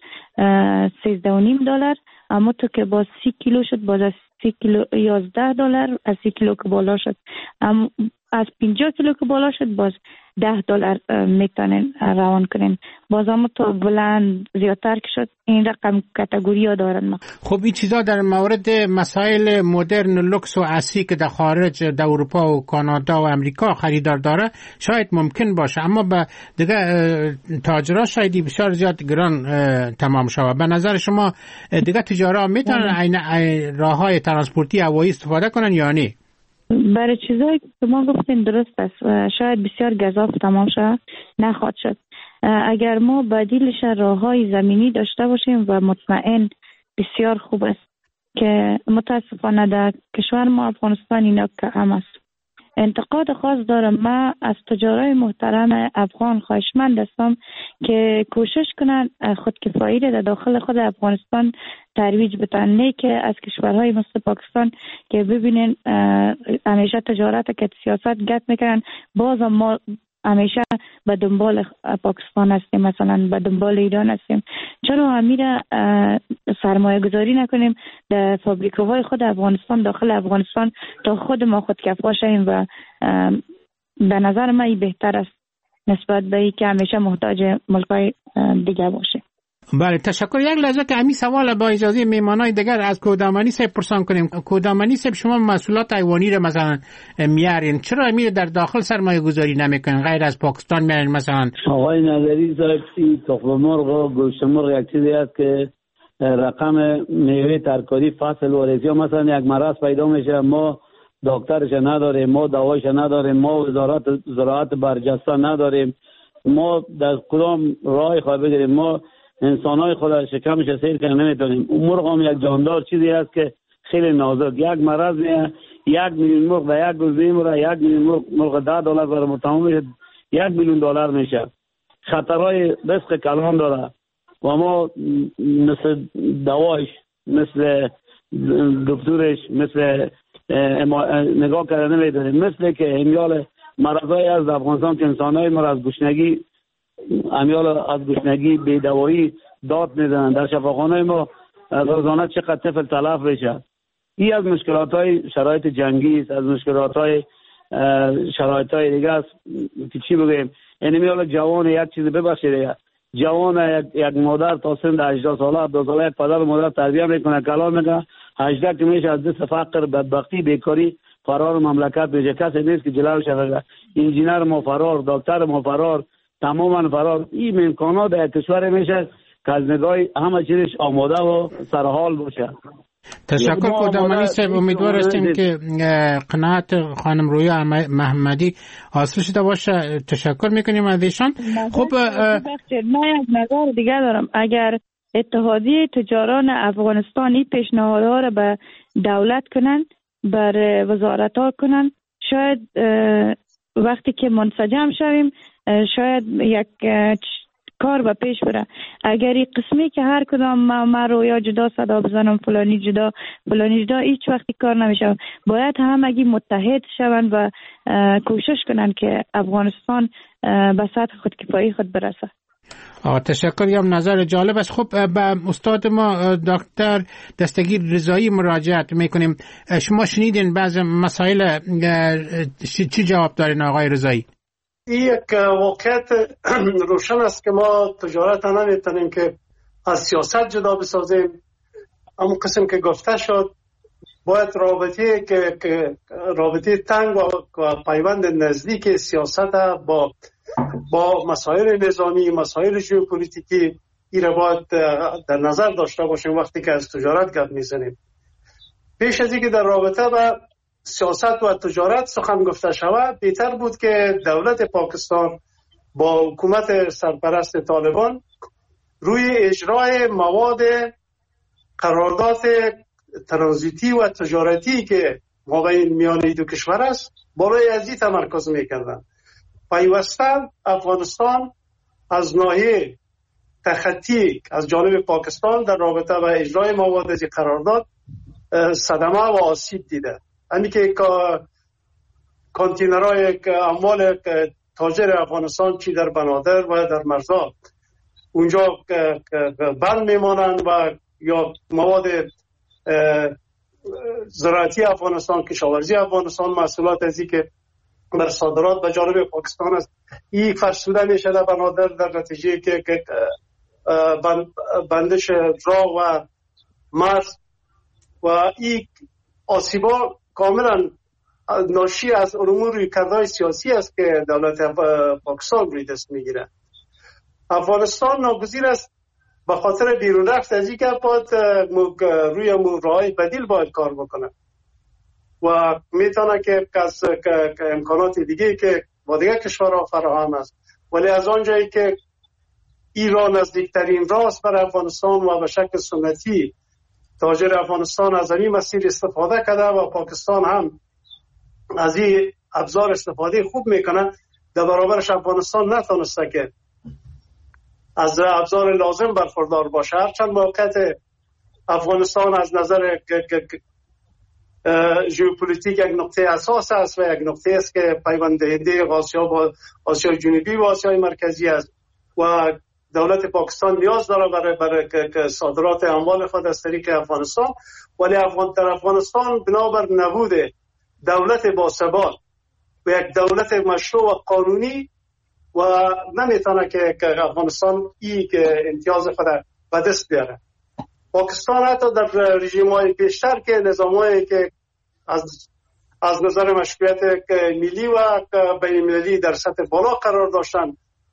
$13.5، اما تو که باز 30 کیلو شد باز از 30 کیلو $11، از 30 کیلو که بالا شد، اما از 50 کیلو که بالا شد باز $10 میتونن روان کنین. باز هم تو بلند زیادتر که شد این رقم کاتگوری ها دارن. خب این چیزا در مورد مسائل مدرن لوکس و عصری که در خارج در اروپا و کانادا و امریکا خریدار داره شاید ممکن باشه، اما به دیگه تاجرها شاید بسیار زیاد گران تمام شود. به نظر شما دیگه تجارا میتونن راههای ترانسپورتی هوایی استفاده کنن یا نه؟ برای چیزایی که ما گفتین درست است و شاید بسیار گزاف تمام شد نخواهد شد. اگر ما بدیلش راههای زمینی داشته باشیم و مطمئن بسیار خوب است که متاسفانه در کشور ما افغانستان اینا کم است. انتقاد خاص دارم. من از تجارای محترم افغان خواهشمند هستم که کوشش کنن خودکفایی را در داخل خود افغانستان ترویج بدن، نه که از کشورهای مثل پاکستان که ببینین همیشه تجارت که سیاست گت میکنن، باز ما همیشه به دنبال پاکستان هستیم، مثلا به دنبال ایران هستیم. چرا همیشه سرمایه گذاری نکنیم در فابریکاهای خود افغانستان داخل افغانستان تا خود ما خودکفا شیم و به نظر من این بهتر است نسبت به این که همیشه محتاج ملکای دیگه باشه. بله تشکر. یک لحظه که همین سوال با اجازه میمانای دیگر از کودامانی صاحب پرسان کنیم. کودامانی صاحب شما محصولات حیوانی رو مثلا میارین، چرا امیر در داخل سرمایه گذاری نمیکنین غیر از پاکستان میارین؟ مثلا آقای نظری صاحب تخم مرغ و گوشت مرغ یک چیزی است که رقم میوه ترکاری فصل وارسی مثلا یک مرض پیدا میشه، ما دکترش نداریم، ما دوایش نداریم، ما وزارت زراعت برجسته نداریم، ما در کدام راه خواهد بگیریم؟ ما انسانای خود شکمش سیر کنه نمیتونیم. اون مرغ هم یک جاندار چیزی است که خیلی نازک، یک مرض میه 1 میلیون مرغ در یک روز میموره، 1 میلیون مرغ $10 برای متهم میشه، $1 میلیون میشه. خطرهای رزق کلان داره و ما مثل دوایش، مثل دکترش، مثل نگاه کرده نمیدونیم. مثل که امیال مرضای از افغانستان که انسانای ما از گشنگی از گشنگی بی‌دوایی داد میزنن، در شفاخانه ما روزانه چقدر طفل تلف بشه. این از مشکلات‌های شرایط جنگی است، از مشکلات‌های شرایط‌های دیگه است که چی بگیم. یعنی میال جوان یک چیز ببخشید، جوان یک مادر تا سن 18 ساله 17 ساله یک پدر و مادر تربیت میکنه، کلام میکنه، 18 که میشه از دست فقر، بدبختی، بیکاری فرار مملکت میشه. کسی نیست که جلوش بگیره. انجینر ما فرار، دکتر ما فرار، تماما فرار. این امکانات در کشور میشه که از نگاه همه چیزش آماده و سرحال باشه. تشکر کودامانی صاحب. امیدوار هستیم که قناعت خانم رویا محمدی حاصل شده باشه. تشکر میکنیم از ایشان. خب من یک نظر دیگه دارم. اگر اتحادیه تجاران افغانستانی پیشنهادها را به دولت کنن، بر وزارت ها کنن، شاید وقتی که منسجم شویم شاید یک کار به پیش بره. اگر این قسمی که هر کدام ما رویا جدا صدا بزنم فلانی جدا هیچ وقتی کار نمیشه. باید همگی متحد شوند و کوشش کنن که افغانستان به سطح خودکفایی خود برسه. تشکریم، نظر جالب است. خب به استاد ما دکتر دستگیر رضایی مراجعت میکنیم. شما شنیدین بعض مسائل، چی جواب دارین آقای رضایی؟ این یک واقعیت روشن است که ما تجارت نمیتونیم که از سیاست جدا بسازیم. اما قسم که گفته شد باید رابطه تنگ و پیوند نزدیک سیاست با مسائل نظامی، مسائل ژئوپلیتیکی این را باید در نظر داشته باشیم وقتی که از تجارت گپ میزنیم. پیش از اینکه در رابطه با سیاست و تجارت سخن گفته شود، بهتر بود که دولت پاکستان با حکومت سرپرست طالبان روی اجرای مواد قرارداد ترانزیتی و تجارتی که مابین میان دو کشور است بالای ازی تمرکز میکردن. پیوسته افغانستان از ناحیه تخطی از جانب پاکستان در رابطه با اجرای مواد از قرارداد صدمه و آسیب دیده. همین که کانتینرهای اموال تاجر افغانستان چی در بنادر و در مرزا اونجا بند میمانند و یا مواد زراعتی افغانستان، کشاورزی افغانستان، محصولات ازی که در صادرات به جانب پاکستان است، این فرسوده میشه در بنادر در نتیجه که بندش راه و مرز و این آسیبا کاملا ناشی از امور رویکردهای سیاسی است که دولت پاکستان روی دست میگیره. افغانستان ناگزیر است به خاطر بیرون رفت از این که باید روی راههای بدیل باید کار بکنه و میتونه که امکانات دیگه که با دیگه کشورها فراهم است، ولی از آنجایی که ایران نزدیکترین راست بر افغانستان و به شکل سنتی تاجر افغانستان از این مسیر استفاده کرده و پاکستان هم از این ابزار استفاده خوب میکنه، در برابرش افغانستان نتونسته که از ابزار لازم برخوردار باشه. هرچند موقعیت افغانستان از نظر ژئوپلیتیک یک نقطه اساس است و یک نقطه است که پیوند دهنده آسیا با آسیای جنوبی و آسیای مرکزی است و دولت پاکستان نیاز داره برای صادرات اموال خود از طریق افغانستان، ولی در افغانستان بنابر نبود دولت باثبات و یک دولت مشروع و قانونی و نمیتونه که افغانستان این امتیاز خود به دست بیاره. پاکستان حتی در رژیم‌های پیشتر که نظام‌هایی که از نظر مشروعیت ملی و بین‌المللی در سطح بالا قرار داشتن،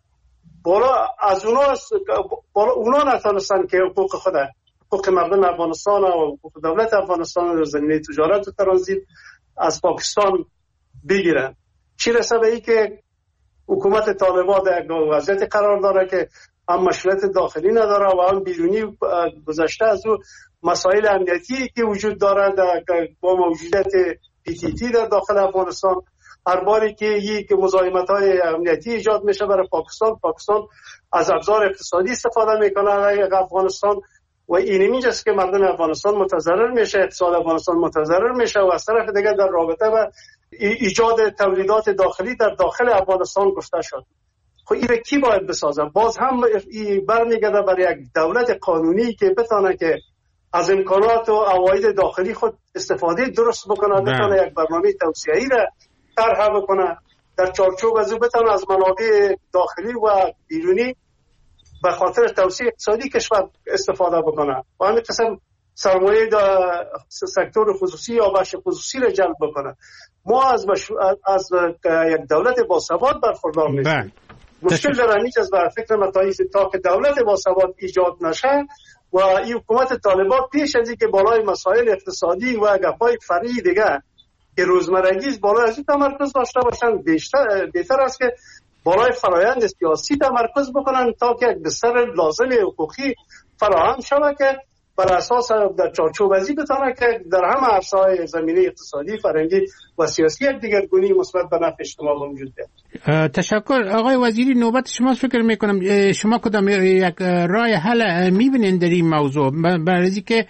از اونا نتونستن که حقوق مردم افغانستان و حقوق دولت افغانستان در زمینه تجارت و ترانزیت از پاکستان بگیرن. چی رسه به این که حکومت طالبان در وضعیت قرار داره که هم مشروعیت داخلی نداره و هم بیرونی گذشته از او مسائل امنیتی که وجود داره با موجودیت PTT در داخل افغانستان. هر باری که یک مزاحمت‌های امنیتی ایجاد میشه برای پاکستان از ابزار اقتصادی استفاده میکنه افغانستان و اینجاست که مردم افغانستان متضرر میشه، اقتصاد افغانستان متضرر میشه و از طرف دیگه در رابطه با ایجاد تولیدات داخلی در داخل افغانستان گفته شد. خب این کی باید بسازه؟ باز هم برمیگرده برای یک دولت قانونی که بتونه که از امکانات و عواید داخلی خود استفاده درست بکنه، بتونه یک برنامه توسعه‌ای را طرح بکنه، در چارچوب از او بتونه از منابع داخلی و بیرونی به خاطر توسعه اقتصادی کشور استفاده بکنه و همین قسم سرمایه سکتور خصوصی یا بخش خصوصی را جلب بکنه. ما از یک دولت باثبات برخوردار نیستیم. مشکل در اینجاست از بر فکر متاییس تا که دولت باثبات ایجاد نشه و این حکومت طالبان پیش از اینکه بالای مسائل اقتصادی و گپای فرعی دیگه که روزمرگی بالای از این تمرکز داشته باشن، بهتر است که بالای فرایند سیاسی تمرکز بکنن تا که یک بستر لازم حقوقی فراهم شود که بر اساس در چارچوب ازی بتونه که در همه عرصه‌های زمینه اقتصادی، فرهنگی و سیاسی یک دیگرگونی مثبت به نفع اجتماع موجود است. تشکر آقای وزیری. نوبت شما فکر میکنم شما کدام یک راه حل میبینید در این موضوع؟ برای که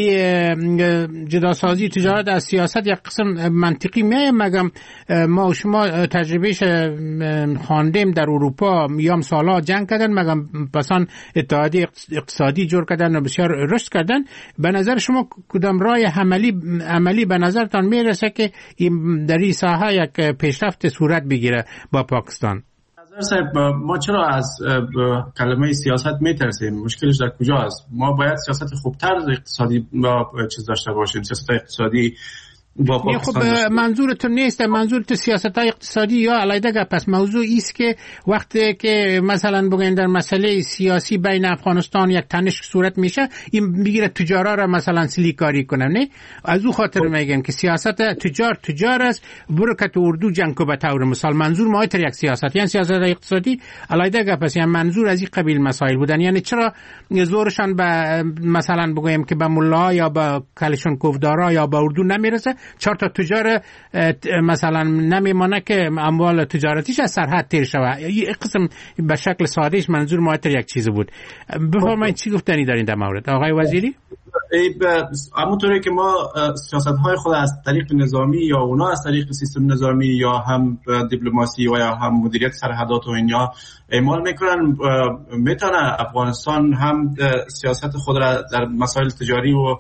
این جداسازی تجارت از سیاست یک قسم منطقی میه، مگم ما و شما تجربهش خواندیم در اروپا میام سالا جنگ کردن، مگم پسان اتحادیه اقتصادی جور کردن و بسیار رشد کردن. به نظر شما کدام راه عملی به نظرتان میرسه که در این ساحه یک پیشرفت صورت بگیره با پاکستان؟ نظر صاحب، ما چرا از کلمه سیاست میترسیم؟ مشکلش در کجا است؟ ما باید سیاست خوبتر اقتصادی چیز داشته باشیم، سیاست اقتصادی. خب منظورتون نیست، منظورت سیاست اقتصادی یا علیده؟ پس موضوع ایست که وقتی که مثلا بگین در مسئله سیاسی بین افغانستان یک تنش صورت میشه، این بگیره تجارا را مثلا سلیکاری کنن، نه؟ از او خاطر میگن که سیاست تجار است، برو که تو اردو جنگ کو به طور مثال. منظور ما یک سیاست یعنی سیاست اقتصادی علیده. پس یعنی منظور از این قبیل مسائل بودن. یعنی چرا زورشان به مثلا بگویم که به ملا یا به کلشنکوفدارا یا به اردو نمیرسه؟ چهار تا تجار مثلا نمیمانه که اموال تجارتیش از سرحد تیر شود. این قسم به شکل سادهش منظور ما یک چیز بود. بفرمایید چی گفتنی دارین در مورد آقای وزیری؟ همونطوری که ما سیاست‌های خود از طریق نظامی یا اونا از طریق سیستم نظامی یا هم دیپلماسی و یا هم مدیریت سرحدات و اینا اعمال میکنن، میتونه افغانستان هم سیاست خود را در مسائل تجاری و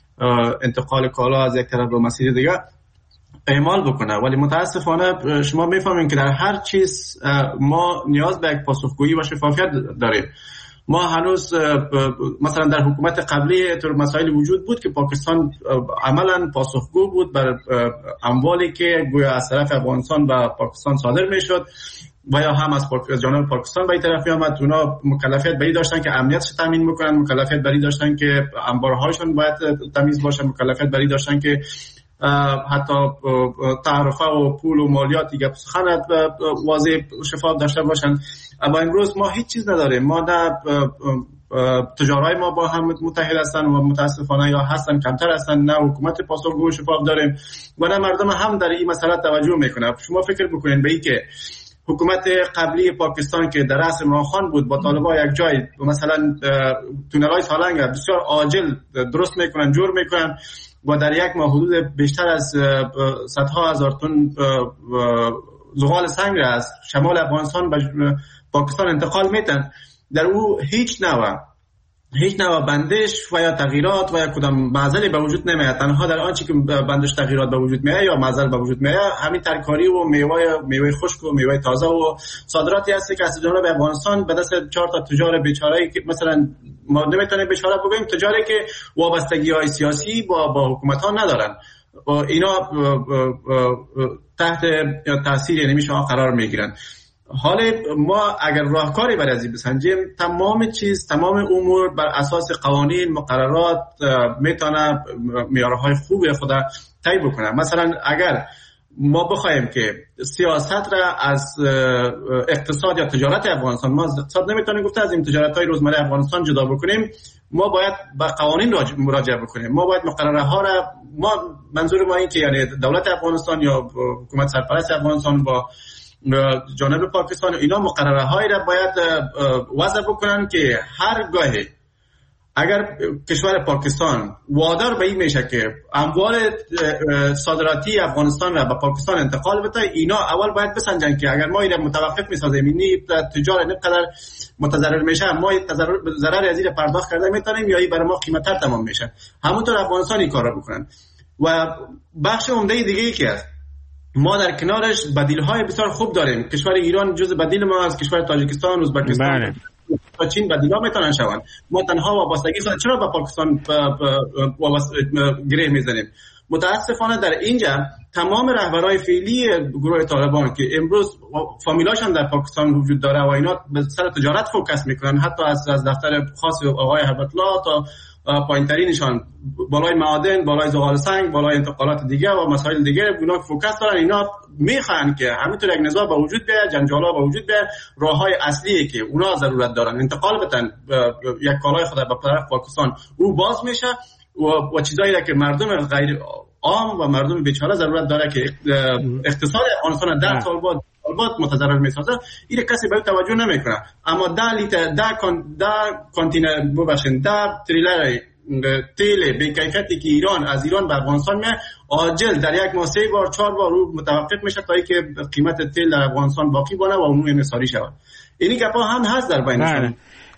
انتقال کالا از یک طرف به مسیر دیگه اعمال بکنه. ولی متاسفانه شما میفهمین که در هر چیز ما نیاز به یک پاسخگویی و شفافیت داریم. ما هنوز مثلا در حکومت قبلی طور مسائل وجود بود که پاکستان عملا پاسخگو بود بر اموالی که گویا از طرف افغانستان به پاکستان صادر میشد و یا هم از جانب پاکستان به این طرف می آمد. اونا مکلفیت بری داشتن که امنیتش تامین میکنن، مکلفیت بری داشتن که انبارهاشون باید تمیز باشه، مکلفیت بری داشتن که حتی تعرفه و پول و مالیات دیگه سخن واضح شفاف داشته باشن. اما امروز ما هیچ چیز نداریم. ما نه تجارای ما با هم متحد هستن و متاسفانه یا هستن کمتر هستن، نه حکومت پاسخگو شفاف داریم و نه مردم هم در این مسئله توجه میکنه. شما فکر بکنین به این که حکومت قبلی پاکستان که در رأس عمران خان بود با طالبان یک جای مثلا تونل‌های سالنگ بسیار عاجل درست میکنن، جور میکنن و در یک ماه حدود بیشتر از صدها هزار تن زغال سنگ را از شمال افغانستان به پاکستان انتقال میتن. در او هیچ نوع بندش و یا تغییرات و یا کدام معضلی به وجود نمیاد. تنها در آنچه که بندش تغییرات به وجود میاد یا معضل به وجود میاد همین ترکاری و میوه خشک و میوه تازه و صادراتی هست که از جانب افغانستان به دست 4 تا تجار بیچاره‌ای که مثلا ما نمیتونیم بیچاره بگیم، تجاری که وابستگی‌های سیاسی با حکومت‌ها ندارن و اینا تحت تاثیر یعنی میشه قرار میگیرن. حالا ما اگر راهکاری برای ازی بسنجیم، تمام امور بر اساس قوانین مقررات میتونه معیارهای خوب خود طی بکنه. مثلا اگر ما بخوایم که سیاست را از اقتصاد یا تجارت افغانستان، ما اقتصاد نمیتونیم گفته از این تجارت‌های روزمره افغانستان جدا بکنیم، ما باید به قوانین مراجعه بکنیم. ما باید مقرره ها را، منظور ما این که یعنی دولت افغانستان یا حکومت سرپرست افغانستان با جانب پاکستان اینا مقرره هایی را باید وضع بکنن که هر گاهی اگر کشور پاکستان وادار به این میشه که اموال صادراتی افغانستان را به پاکستان انتقال بده، اینا اول باید بسنجن که اگر ما این را متوقف میسازیم، اینی تجار نقدر متضرر میشه، ما ضرر از این پرداخت کرده میتونیم یا این برای ما قیمت‌تر تمام میشه. همونطور افغانستان این کار را بکنن. و بخش عمده دیگه ای که ما در کنارش بدیل‌های بسیار خوب داریم. کشور ایران جزء بدیل ما است، کشور تاجیکستان، ازبکستان و چین بدیلا میتونن شوند. ما تنها وابستگی چرا به پاکستان گره میزنیم؟ متاسفانه در اینجا تمام رهبرای فعلی گروه طالبان که امروز فامیلاشان در پاکستان وجود داره و اینا به سر تجارت فوکس میکنن، حتی از دفتر خاص آقای هیبت‌الله تا پایین‌ترینشان، بالای معادن، بالای زغال سنگ، بالای انتقالات دیگه و مسائل دیگه اونا فوکس دارن. اینا میخوان که همینطور یک نزاع به وجود بیاد، جنجالا به وجود بیاد. راههای اصلی که اونا ضرورت دارن انتقال بدن یک کالای خود به طرف پاکستان او باز میشه و چیزایی که مردم غیر عام و مردم بیچاره ضرورت داره که اقتصاد افغانستان در طالبات متضرر میسازه، این کسی به توجه نمیکنه. اما دا کانتینر ببخشید دا تریلر تیل به کیفیتی که از ایران به افغانستان میاد عاجل در یک ماه 3 بار 4 بار رو متوقف میشه تا اینکه قیمت تیل در افغانستان باقی بمونه و اون انحصاری شود. اینی گپا هم هست در بین.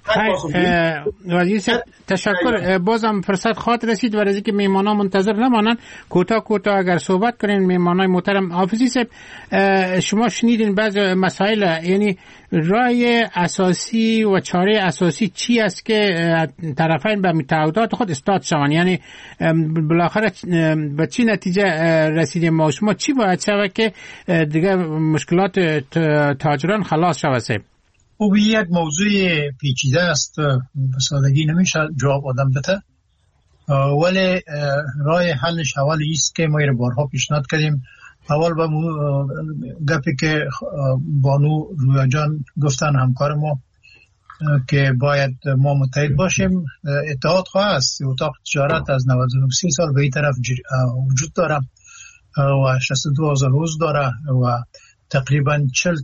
تشکر. بازم فرصت خاطر رسید برای اینکه میهمانان منتظر نمانن، کوتاه اگر صحبت کنین میهمانای محترم. حافظی صاحب، شما شنیدین بعض مسائل، یعنی رای اساسی و چاره اساسی چی است که طرفین به تعهدات خود استاد شوند؟ یعنی بالاخره به چی نتیجه رسیدیم ما؟ شما چی باید شود که دیگه مشکلات تاجران خلاص شود؟ او یک موضوع پیچیده است، به سادگی نمیشه جواب آدم بده، ولی راه حلش اول است که ما را بارها پیشنهاد کردیم. اول به گپی که بانو رویا جان گفتن همکار ما که باید ما متحد باشیم، اتحاد خواه است. اتاق تجارت از 99 سال به این طرف وجود داره و 62,000 عضو داره و تقریبا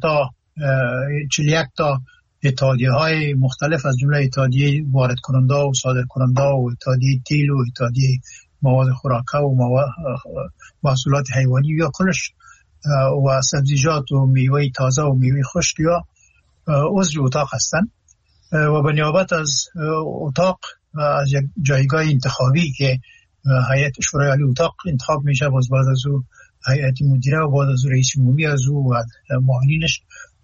41 تا اتحادیه های مختلف از جمله اتحادیه وارد کننده و صادر کننده و اتحادیه تیل و اتحادیه مواد خوراکه و محصولات حیوانی یا کلش و سبزیجات و میوه تازه و میوه خشک یا عضو اتاق هستند و به نیابت از اتاق از یک جایگاه انتخابی که هیئت شورای عالی اتاق انتخاب میشه، باز بعد از او هیئت مدیره و بعد از او رئیس عمومی از او و معاونینش،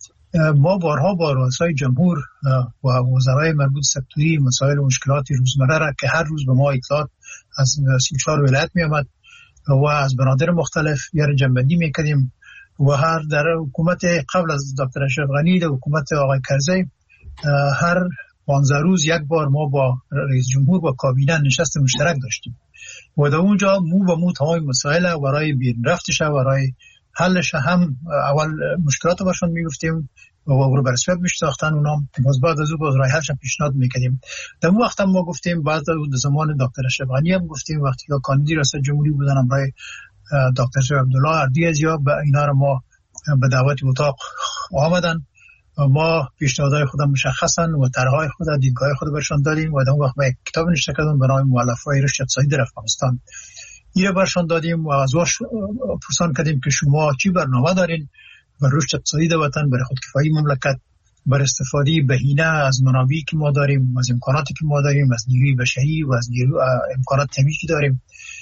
ما بارها با رؤسای جمهور و وزرای مربوط سکتوری مسائل و مشکلات روزمره را که هر روز به ما اطلاعات از 34 ولایت می آمد و از بنادر مختلف یار جنبندی می کردیم و هر در حکومت قبل از دکتر اشرف غنی و حکومت آقای کرزی هر 15 روز یک بار ما با رئیس جمهور و کابینه نشست مشترک داشتیم و در اونجا مو به مو تمام مسائل برای بین رفتش و برای حلش هم اول مشکلات رو برشان میگفتیم و رو برسویت میشتاختن اونا، باز بعد از او باز رای حلش پیشنهاد میکردیم. در اون وقت هم ما گفتیم، بعد از زمان دکتر اشرف غنی هم گفتیم، وقتی که کاندید ریاست جمهوری بودن هم برای دکتر شریف عبدالله اردی یا اینا رو ما به دعوت اتاق آمدن، ما پیشنهادهای خودم مشخصن و طرحهای خود دیدگاه خود برشان دادیم و در اون وقت ما یک کتاب نوشته کردیم به نام مؤلفه‌های رشد اقتصادی در افغانستان. این رو برشان دادیم و از واش پرسان کردیم که شما چی برنامه دارین برای رشد اقتصادی در وطن، برای خودکفایی مملکت، برای استفاده بهینه از منابعی که ما داریم، از امکاناتی که ما داریم، از نیروی بشری و از امکانات طبیعی که داریم.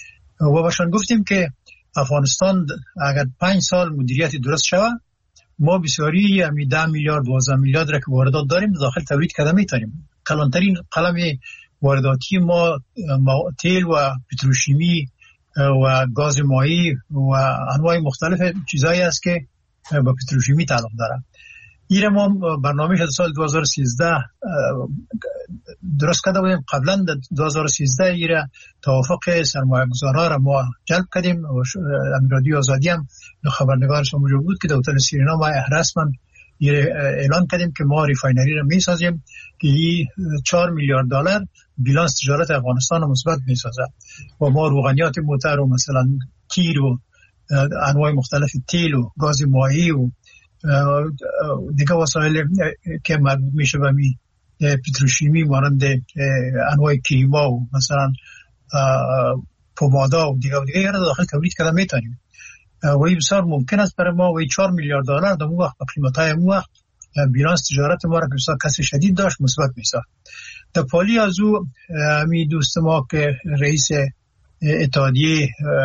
و برشان گفتیم که افغانستان اگر 5 سال مدیریت درست شود، ما بسیاری همی 10 میلیارد 12 میلیارد را که واردات داریم داخل تولید کرده میتونیم. کلانترین قلم وارداتی ما تیل و پتروشیمی و گاز مایی و انواع مختلف چیزایی است که با پتروشیمی تعلق داره. این ما برنامه سال 2013 درست کرده بودیم. قبلا در 2013 این توافق سرمایه گذارا را ما جلب کردیم و امیرادی آزادی هم خبرنگارش موجود بود که در هتل سیرینا ما رسما اعلان کردیم که ما ریفاینری را میسازیم که 4 میلیارد دلار بیلانس تجارت افغانستان رو مثبت میسازه و ما روغنیات موتر و مثلا تیر و انواع مختلف تیل و گاز مایی و دیگه وسایل که مربوط میشه به پتروشیمی مانند انواع کریما و مثلا پومادا و دیگه را داخل تولید کردن میتونیم و این بسیار ممکن است برای ما و 4 میلیارد دلار در اون وقت با قیمت‌های اون وقت بیلانس تجارت ما را که بسیار کسی شدید داشت مثبت میساخت. در پالی از او همی دوست ما که رئیس اتحادیه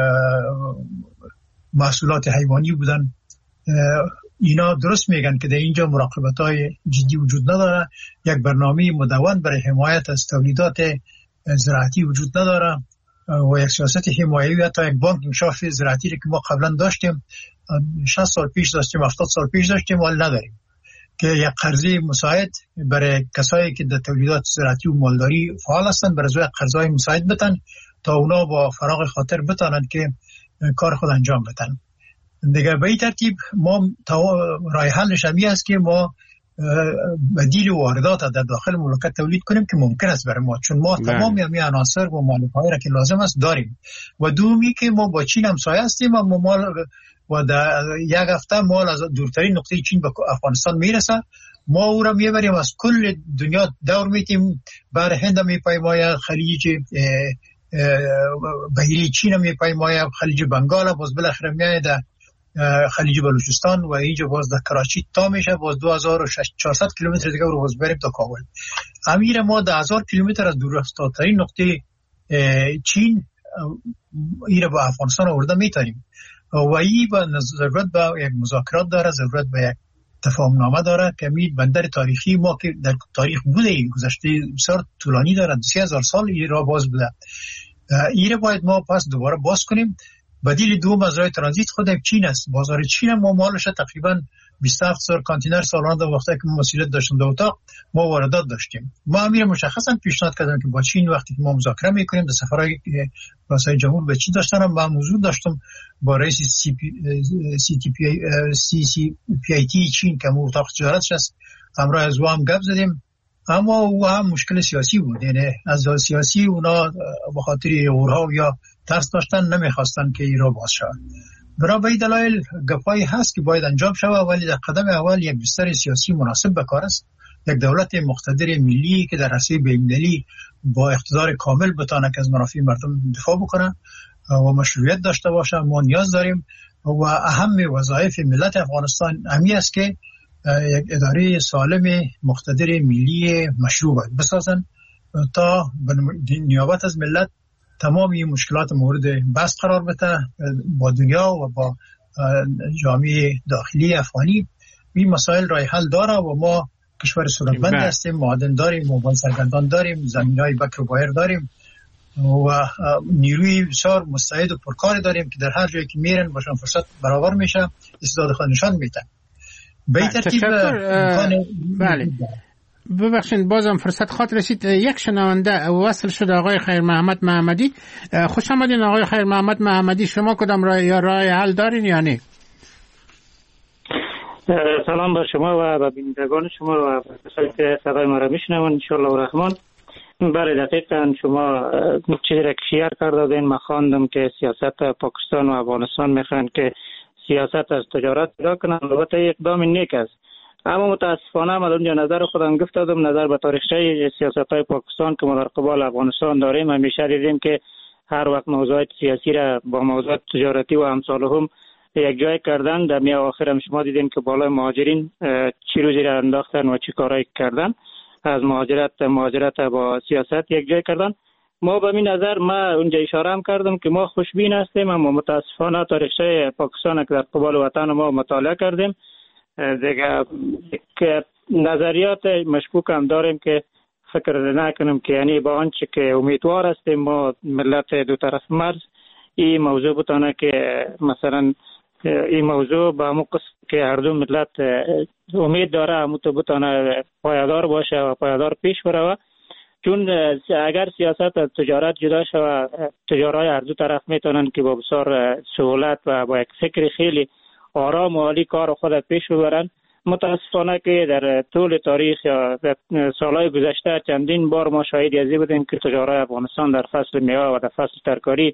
محصولات حیوانی بودن، اینا درست میگن که در اینجا مراقبت‌های جدی وجود نداره، یک برنامه مدون برای حمایت از تولیدات زراعتی وجود نداره و یک سیاست حمایوی، حتی یک بانک انکشاف زراعتی که ما قبلا داشتیم 60 سال پیش داشتیم، 70 سال پیش داشتیم، ولی نداریم که یک قرضه مساعد برای کسایی که در تولیدات زراعتی و مالداری فعال هستند، برای یک قرضای مساعد بدن تا اونا با فراغ خاطر بتانند که کار خود انجام بدن. دیگه به این ترتیب ما راه حلش همی است که ما بدیل واردات در داخل مملکت تولید کنیم که ممکن است برای ما، چون ما تمام همین عناصر و مالک‌هایی را که لازم است داریم. و دومی که ما با چین همسایه هستیم و ما و در یک هفته مال از دورترین نقطه چین به افغانستان میرسه، ما او را میبریم از کل دنیا دور میتیم، بر هند میپیماید، خلیج بحیره چین میپیماید، خلیج بنگال، باز بالاخره میاد خلیج بلوچستان و اینجا باز در کراچی تا میشه، باز 2400 کیلومتر دیگه رو باز بریم تا کابل. امیر ما 10,000 کیلومتر از دورافتادترین نقطه چین ایره با افغانستان آورده میتونیم و این با ضرورت به یک مذاکرات داره، ضرورت به یک تفاهم نامه داره که بندر تاریخی ما که در تاریخ بوده، این گذشته بسیار طولانی داره، 3000 سال این را باز بوده، ایره باید ما پس دوباره باز کنیم. بدیل دوم از راه ترانزیت خود چین است. بازار چین ما مالش تقریبا 27,000 کانتینر سالانه در وقتی که ما مسئولیت داشتیم در اتاق ما واردات داشتیم. ما امیر مشخصا پیشنهاد کردیم که با چین وقتی که ما مذاکره میکنیم در سفرهای رئیس جمهور به چین داشتم، من موضوع داشتم با رئیس CPIT چین که اتاق تجارتش است، همراه از او هم گپ زدیم، اما او هم مشکل سیاسی بود، یعنی از سیاسی اونا به خاطر اورها یا ترس داشتن نمیخواستن که این را باز شود. برای به این دلایل گپایی هست که باید انجام شود، ولی در قدم اول یک بستر سیاسی مناسب به کار است، یک دولت مقتدر ملی که در عرصه بین‌المللی با اقتدار کامل بتونه که از منافع مردم دفاع بکنه و مشروعیت داشته باشه. ما نیاز داریم و اهم وظایف ملت افغانستان همی است که یک اداره سالم مقتدر ملی مشروع بسازن تا نیابت از ملت تمام این مشکلات مورد بحث قرار بده با دنیا و با جامعه داخلی افغانی. این مسائل راه حل داره و ما کشور ثروتمند هستیم، معادن داریم، مواد سرگردان داریم، زمینهای بکر و بایر داریم و نیروی بسیار مستعد و پرکار داریم که در هر جایی که میرن باشن فرصت برابر میشه، استعداد خود نشان میدن. به این ترتیب بله. ببخشید بازم فرصت خاط رسید. یک شنونده وصل شد، آقای خیر محمد محمدی. خوش آمدین آقای خیر محمد محمدی. شما کدام راه حل دارین یا نه؟ سلام بر شما و به بینندگان شما و کسایی که صدای ما را میشنون ان شاء الله الرحمن. بله دقیقاً شما چیزی را که شیار کردین، من خواندم که سیاست پاکستان و افغانستان میخوان که سیاست از تجارت جدا کنن. البته اقدام نیک است، اما متاسفانه من اونجا نظر خودم گفته بودم، نظر به تاریخچه سیاست‌های پاکستان که ما در قبال افغانستان داریم، همیشه دیدیم که هر وقت موضوعات سیاسی را با موضوعات تجارتی و امثالهم یک جای کردن. در میان آخر هم شما دیدیم که بالای مهاجرین چی روزی را انداختن و چی کارایی کردن، از مهاجرت با سیاست یک جای کردن. ما به این نظر ما اونجا اشاره هم کردم که ما خوشبین هستیم، اما متاسفانه تاریخچه پاکستان که در قبال وطن ما مطالعه کردیم دیگه که نظریات مشکوک هم داریم که فکر نکنیم که یعنی با آنچه که امیدوار هستیم ما ملت دو طرف مرز این موضوع بتانه که مثلا این موضوع به همون قسم که هر دو ملت امید داره همون تو بتانه پایدار باشه و پایدار پیش بره، چون اگر سیاست از تجارت جدا شود تجارای هر دو طرف میتونن که با بسیار سهولت و با یک فکر خیلی آرام و عالی کار خود پیش ببرن. متاسفانه که در طول تاریخ یا در سالهای گذشته چندین بار ما شاهدی از این بودیم که تجارای افغانستان در فصل میوه و در فصل ترکاری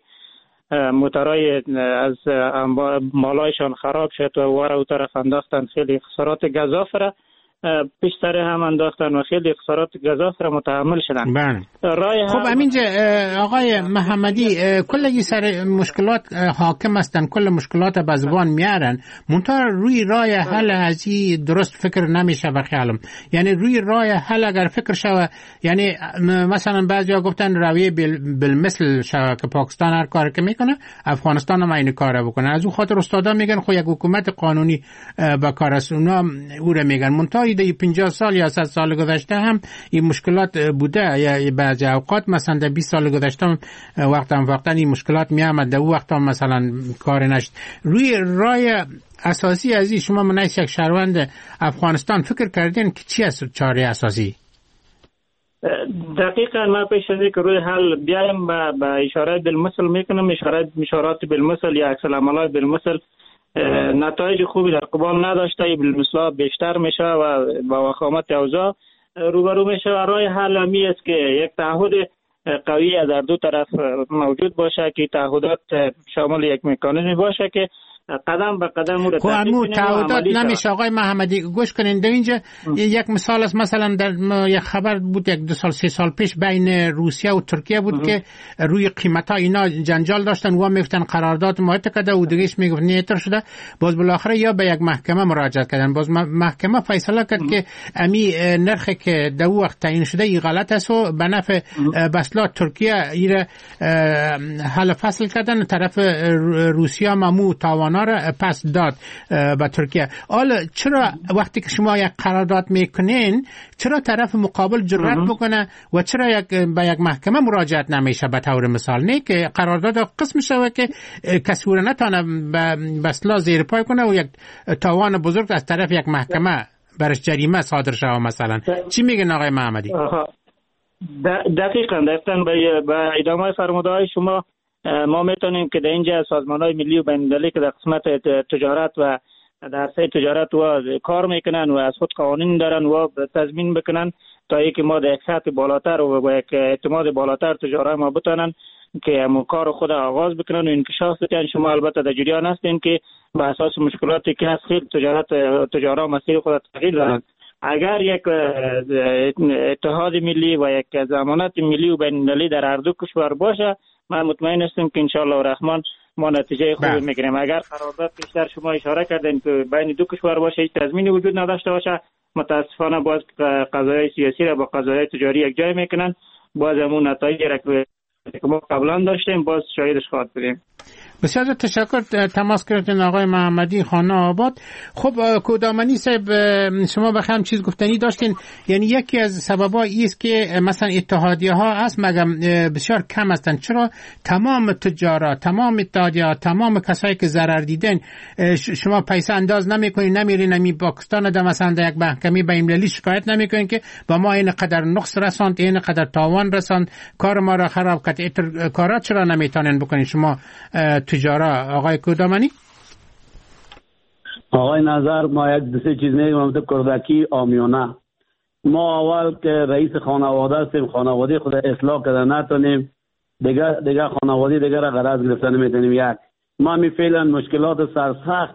موترای از مالایشان خراب شد و واره او طرف انداختن، خیلی خسارات گزاف را پیشتر هم انداختن و خیلی خسارات گزاف را متحمل شدن. خب همینجا آقای محمدی کلگی سر مشکلات حاکم هستن، کل مشکلات به زبان میارن، منتها روی راه حل ازی درست فکر نمیشه به خیالم. یعنی روی راه حل اگر فکر شوه، یعنی مثلا بعضیا گفتن رویه بالمثل شوه که پاکستان هر کار که میکنه افغانستان هم این کار بکنه. از اون خاطر استادا میگن خو یک حکومت قانونی به کار است، اونا او را میگن. منتها های در 50 سال یا 100 سال گذشته هم این مشکلات بوده. یا بعضی اوقات مثلا در 20 سال گذشته وقتا این مشکلات می آمد، در اون وقتا مثلا کار نشد. روی رای اساسی از شما منیس یک شهروند افغانستان فکر کردین که چی است چاره اساسی؟ دقیقا ما پیش از که روی حل بیایم با اشاره بالمثل میکنم. اشارات بالمثل یا عکس العملات بالمثل نتایج خوبی در قبال نداشته. بالمثل بیشتر میشه و با وخامت اوضاع روبرو میشه. و راه حل همی است که یک تعهد قوی از دو طرف موجود باشه که تعهدات شامل یک مکانیزمی باشه که قدم به قدم رو تعهدات نمیشه. آقای محمدی گوش کنین، در اینجا یک مثال است. مثلا در یک خبر بود 1-2 سال 3 سال پیش بین روسیه و ترکیه بود که روی قیمتا اینا جنجال داشتن و میگفتن قرارداد معاهده کرده و دیگهش میگفت نیتر شده. باز بالاخره یا به یک محکمه مراجعه کردن، باز محکمه فیصله کرد که امی نرخی که در وقت تعیین شده ای غلط است و به نفع بسلا ترکیه ایره حل فصل کردن. طرف روسیه مامو تاوان را پس داد به ترکیه. حالا چرا وقتی که شما یک قرارداد میکنین چرا طرف مقابل جرأت بکنه و چرا به یک محکمه مراجعت نمیشه؟ به طور مثال نه که قرارداد قسم شوه که کسی رو نتونه به اصطلاح زیر پای کنه و یک تاوان بزرگ از طرف یک محکمه برش جریمه صادر شوه مثلا. چی میگن آقای محمدی؟ دقیقاً به ادامه فرمودهای شما ما میتونیم که در اینجا سازمان‌های ملی و بین‌المللی که در قسمت تجارت و در عرصه تجارت و کار میکنن و از خود قوانین دارن و تضمین بکنن تا اینکه ما در یک سطح بالاتر و با یک اعتماد بالاتر تجارت ما بتونن که کار خود آغاز بکنن و انکشاف بدن. شما البته در جریان هستین که به اساس مشکلاتی که هست خیلی تجارت مسیر خود تغییر دادن. اگر یک اتحاد ملی و یک ضمانت ملی و بین‌المللی در هر دو کشور باشه، من مطمئن هستم که انشاءالله الرحمن ما نتیجه خوبی میگیریم. اگر قرارداد بیشتر شما اشاره کردین که بین دو کشور باشه هیچ تضمینی وجود نداشته باشه، متاسفانه باز قضایای سیاسی را با قضایای تجاری یک جای میکنن، باز همون نتایجی را که ما قبلا داشتیم باز شاهدش خواهد بودیم. بسیار تشکر. تماس گرفتین آقای محمدی خانه آباد. خب کودامنی صاحب شما بخوام چیز گفتنی داشتین، یعنی یکی از سبب‌ها است که مثلا اتحادیه ها هست مگم بسیار کم هستن. چرا تمام تجارت، تمام اتحادیه، تمام کسایی که ضرر دیدن شما پیسه انداز نمیکنین، نمیرین نمی پاکستان ده مثلا در یک محکمه بین‌المللی شکایت نمیکنین که با ما این قدر نقص رساند، این قدر تاوان رساند، کار ما را خراب کرد؟ کارا چرا نمیتونین بکنین شما تجارت؟ آقای کودامنی؟ آقای نظر ما یک دو سه چیز میگم. کردکی آمیانه ما اول که رئیس خانواده هستیم، خانواده خود اصلاح کرده نتونیم، دیگه خانواده دیگه را غرض گرفته نمیتونیم. یک ما می فعلا مشکلات سرسخت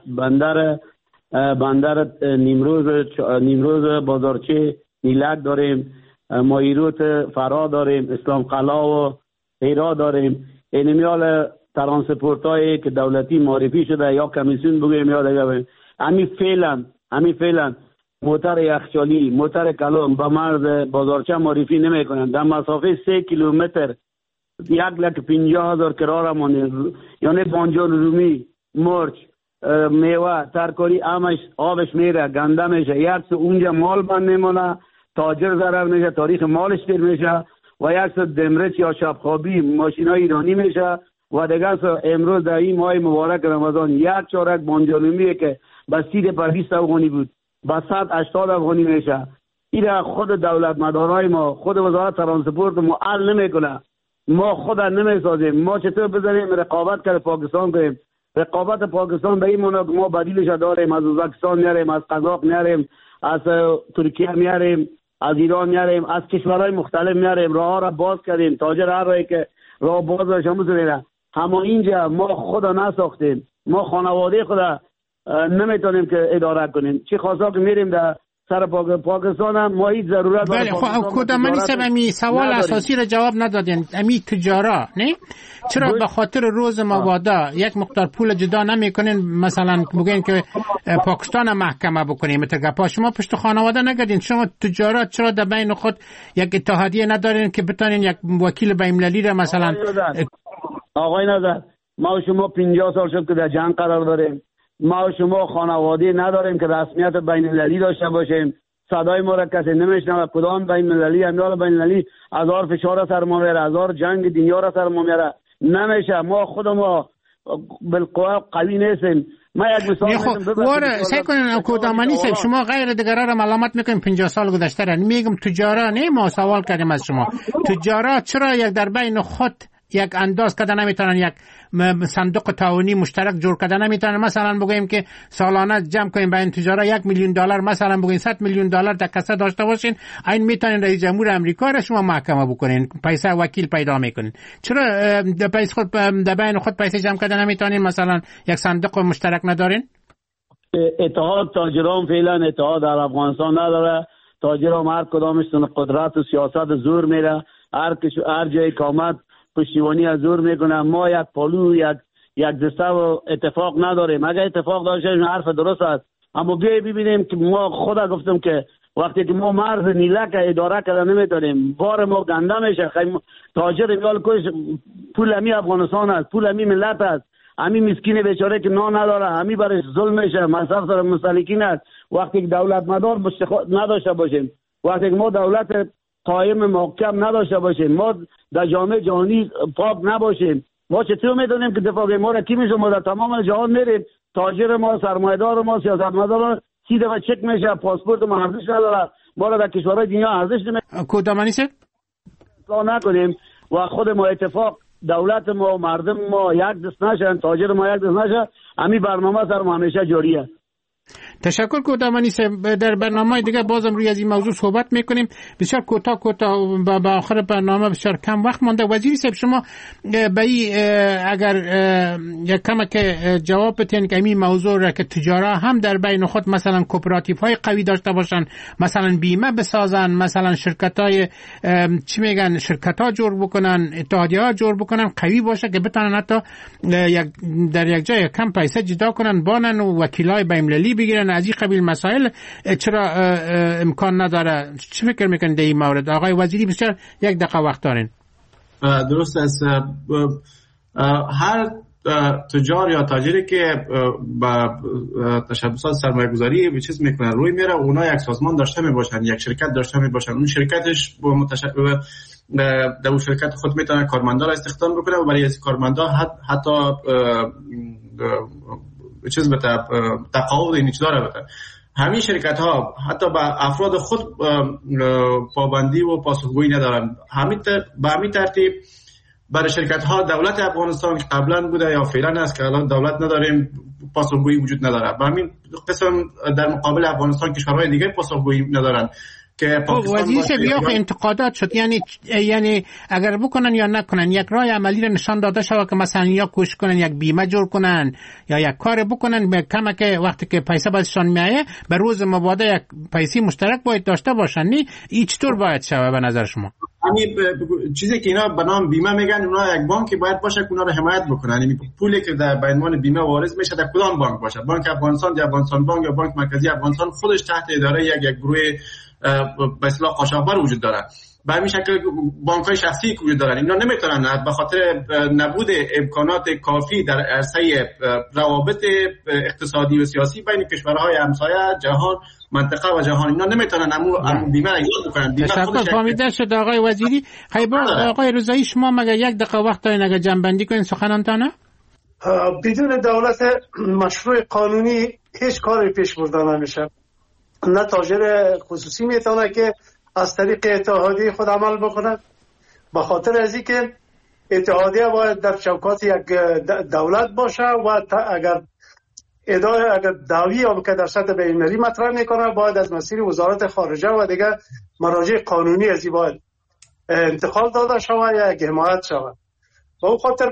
بندر نیمروز بازارچه نیلک داریم، مایروت فرا داریم، اسلام قلعه و هیرا داریم. این میال ترانسپورت هایی که دولتی معرفی شده یا کمیسیون بگویم یا دیگه بگویم، همین فعلا موتر یخچالی، موتر کلام به مرز بازارچه معرفی نمی کنند. در مسافه 3 کیلومتر 1,50,000 کرار مانه، یعنی بانجان رومی، مرچ، میوه، ترکاری همش آبش میره، گنده میشه. یک سو اونجا مال بند میمونه، تاجر ضرر میشه، تاریخ مالش دیر میشه و یک سو دمرچ یا شبخوابی ماشین های ایرانی میشه. و دیگه امروز در این ماه مبارک رمضان یک چارک بانجانومیه که به 20 افغانی بود به 180 افغانی میشه. این خود دولت مدارای ما، خود وزارت ترانسپورت ما حل نمیکنه. ما خود نمیسازیم. ما چطور بذاریم رقابت کرده پاکستان کنیم؟ رقابت پاکستان به این معنی ما بدیلش داریم، از ازبکستان میاریم، از قزاق میاریم، از ترکیه میاریم، از ایران میاریم، از کشورهای مختلف میاریم. راه را باز کردیم، تاجر هر راهی که راه باز باشه میتونه. اما اینجا ما خدا نساختیم، ما خانواده خدا نمیتونیم که اداره کنیم. چی خاصا که میریم در سر پاکستان هم ما هیچ ضرورت بله. خب کودامنی صاحب امی سوال اساسی را جواب ندادین. امی تجارت نه چرا به خاطر روز مبادا یک مقدار پول جدا نمیکنین؟ مثلا میگن که پاکستان محکمه بکنیم. متگپا شما پشت خانواده نگردین؟ شما تجارت چرا در بین خود یک اتحادیه ندارین که بتونین یک وکیل بین‌المللی را مثلا؟ آقای نظر ما و شما 50 سال شد که در جنگ قرار داریم. ما و شما خانواده نداریم که رسمیت بین‌المللی داشته باشیم. صدای ما را کسی نمیشنوه. کدام بین المللی اموال بین المللی هزار فشار سر ما میاره، هزار جنگ دنیا را سر ما میاره. نمیشه. ما خود ما بالقوا قوی نیستیم. ما یک مثال میگم. واره سعی کنین کودامانی صاحب شما غیر دیگران را ملامت میکنین 50 سال گذشته را. میگم تجارا نه، ما سوال کردیم از شما. تجارا چرا یک در بین خود یک انداز کردن نمیتونن، یک صندوق تعاونی مشترک جور کردن نمیتونن؟ مثلا بگویم که سالانه جمع کنیم بین تجارا $1,000,000 مثلا بگویم $100,000,000 در کسه داشته باشین، این میتونین رئیس جمهور امریکا را شما محکمه بکنین، پیسه وکیل پیدا میکنین. چرا در بین خود پیسه جمع کردن نمیتونین؟ مثلا یک صندوق مشترک ندارین؟ اتحاد تاجران فعلا اتحاد در افغانستان نداره. تاجران هر کدامشون قدرت و سیاست زور میره، هر جای اقامت پشتیبانی از زور میکنه. ما یک پالو یک دسته و اتفاق نداریم. اگر اتفاق داشته حرف درست است، اما بیایی ببینیم که ما خدا گفتم که وقتی که ما مرز نیلک اداره کردن نمیتونیم، بار ما گنده میشه. تاجر میال کوش پول امی افغانستان است، پول امی ملت است. امی مسکین بیچاره که نان نداره، امی برش ظلم میشه، مصرف داره، مسلکین است. وقتی که دولت مدار نداشته باشیم، وقتی که ما دولت قایم محکم نداشته باشیم، ما در جامعه جهانی پاک نباشیم، ما چطور میدونیم که دفاع ما را کی میشه؟ ما در تمام جهان میریم، تاجر ما، سرمایه‌دار ما، سیاستمدار سی دفعه چک میشه، پاسپورت ما ارزش نداره، ما را در کشورهای دنیا ارزش نمیده. کودامانی سه نکنیم و خود ما اتفاق دولت ما و مردم ما یک دست نشن، تاجر ما یک دست نشه، همین برنامه سر ما همیشه جاریه. تشکر کودامانی صاحب. در برنامه دیگه بازم روی از این موضوع صحبت میکنیم. بسیار کوتاه به آخر برنامه بسیار کم وقت مانده. وزیر صاحب شما به اگر یک کمک جواب بدین که این موضوع را که تجارا هم در بین خود مثلا کوپراتیو های قوی داشته باشن، مثلا بیمه بسازن، مثلا شرکت های چی میگن شرکت ها جور بکنن، اتحادیه ها جور بکنن، قوی باشه که بتونن حتی در یک جای کم پیسه جدا کنن، بانن و وکیلای بین‌المللی بگیرن. از این قبیل مسائل چرا امکان نداره؟ چی فکر میکنید در این مورد؟ آقای وزیری بسیار یک دقیقه وقت دارین. درست است. هر تجار یا تاجری که با تشبسات سرمایه گذاری به چیز میکنن روی میره، اونا یک سازمان داشته میباشن، یک شرکت داشته میباشن، اون شرکتش در اون شرکت خود میتونه کارمندا را استخدام بکنه و برای از کارمندا حتی چیز بده، تقاعد این چیزا را بده. همین شرکت ها حتی با افراد خود پابندی و پاسخگویی ندارن. به همین ترتیب برای شرکت ها دولت افغانستان که قبلا بوده یا فعلا است که الان دولت نداریم، پاسخگویی وجود نداره. به همین قسم در مقابل افغانستان کشورهای دیگه پاسخگویی ندارن که وزیر بیا انتقادات شد. یعنی اگر بکنن یا نکنن، یک راه عملی رو نشان داده شود که مثلا یا کوشش کنن یک بیمه جور کنن یا یک کار بکنن به کمه که وقتی که پیسه بازشان میایه به روز مبادا یک پیسه مشترک باید داشته باشن. این چطور باید شود به نظر شما؟ همین چیزی که اینا به نام بیمه میگن، اونا یک بانکی باید باشه که اونا رو حمایت بکنن. یعنی پولی که در عنوان بیمه وارد میشه در کدام بانک باشه؟ بانک افغانستان یا افغانستان بانک یا بانک مرکزی افغانستان خودش تحت اداره یک گروه به اصطلاح قاچاقبر وجود داره. به همین شکل بانک‌های شخصی که وجود دارن اینا نمیتونن به خاطر نبود امکانات کافی در عرصه روابط اقتصادی و سیاسی بین کشورهای همسایه، جهان، منطقه و جهان، اینا نمیتونن امو بیمه را ایجاد کنن. تشکر. فهمیده شد آقای وزیری. آقای رضایی شما مگه یک دقیقه وقت دارین اگه جنبندی کنین سخنانتانه؟ بدون دولت مشروع قانونی هیچ کاری پیش برده نمیشه. نه تاجر خصوصی میتونه که از طریق اتحادیه خود عمل بکنه، به خاطر از اینکه اتحادیه باید در چوکات یک دولت باشه و اگر دعوی یا که در سطح بین‌المللی مطرح میکنه باید از مسیر وزارت خارجه و دیگر مراجع قانونی از این باید انتقال داده شود یا یک حمایت شود. به اون خاطر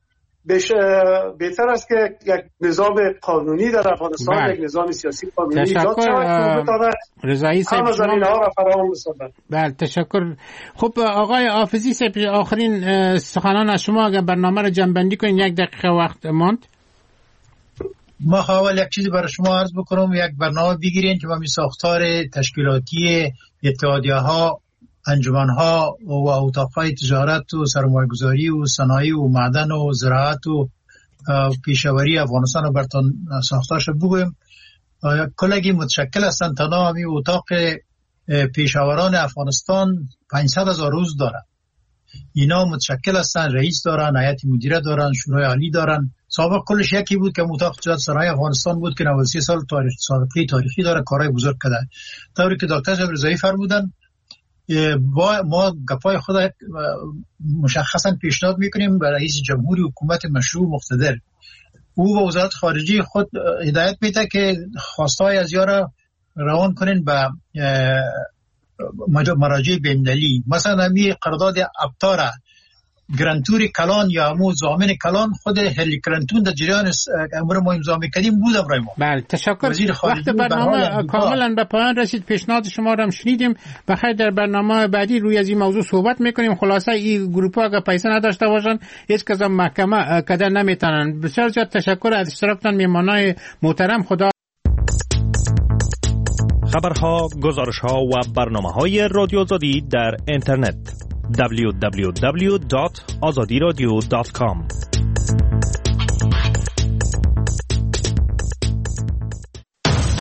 بهتر است که یک نظام قانونی در افغانستان، یک نظام سیاسی قانونی ایجاد شود که رضایی صاحب زمینه‌ها را فراهم بسازد. بله تشکر. خب آقای حافظی صاحب آخرین سخنان از شما اگر برنامه را جمع‌بندی کنین، یک دقیقه وقت ماند. ما حاول یک چیزی برای شما عرض بکنم، یک برنامه بگیرین که با می ساختار تشکیلاتی اتحادیه ها، انجمن ها و اتاقهای تجارت و سرمایه‌گذاری و صنایع و معدن و زراعت و پیشاوری افغانستان برتون ساختارش بگویم. کلگی متشکل هستند تنها همین اتاق پیشاوران افغانستان 500,000 عضو دارن. اینا متشکل هستن، رئیس دارن، هیئت مدیره دارن، شورای عالی دارن. سابق کلش یکی بود که مطابق جهاد سرای افغانستان بود که 93 سال تاریخی داره، کارهای بزرگ کرده. طوری که دکتر صاحب رضایی فرمودن ما گپای خود مشخصا پیشنهاد میکنیم به رئیس جمهوری حکومت مشروع مقتدر. او و وزارت خارجه خود هدایت میده که خواستای از یارا روان کنین به مراجع بین‌المللی. مثلا همین قرارداد ابتار گرانتوری کلان یا همون زامن کلان خود هلی کرنتون در جریان امور ما امضا می‌کردیم بود برای ما. بله تشکر. وقت برنامه کاملا به پایان رسید. پیشنهاد شما را هم شنیدیم. بخیر در برنامه بعدی روی از این موضوع صحبت میکنیم. خلاصه این گروپ ها اگه پیسه نداشته باشن هیچ کس هم محکمه کده نمیتونن. بسیار زیاد تشکر از اشتراکتان میهمانای محترم. خدا. خبرها، گزارش‌ها و برنامه‌های رادیو آزادی در اینترنت www.azadiradio.com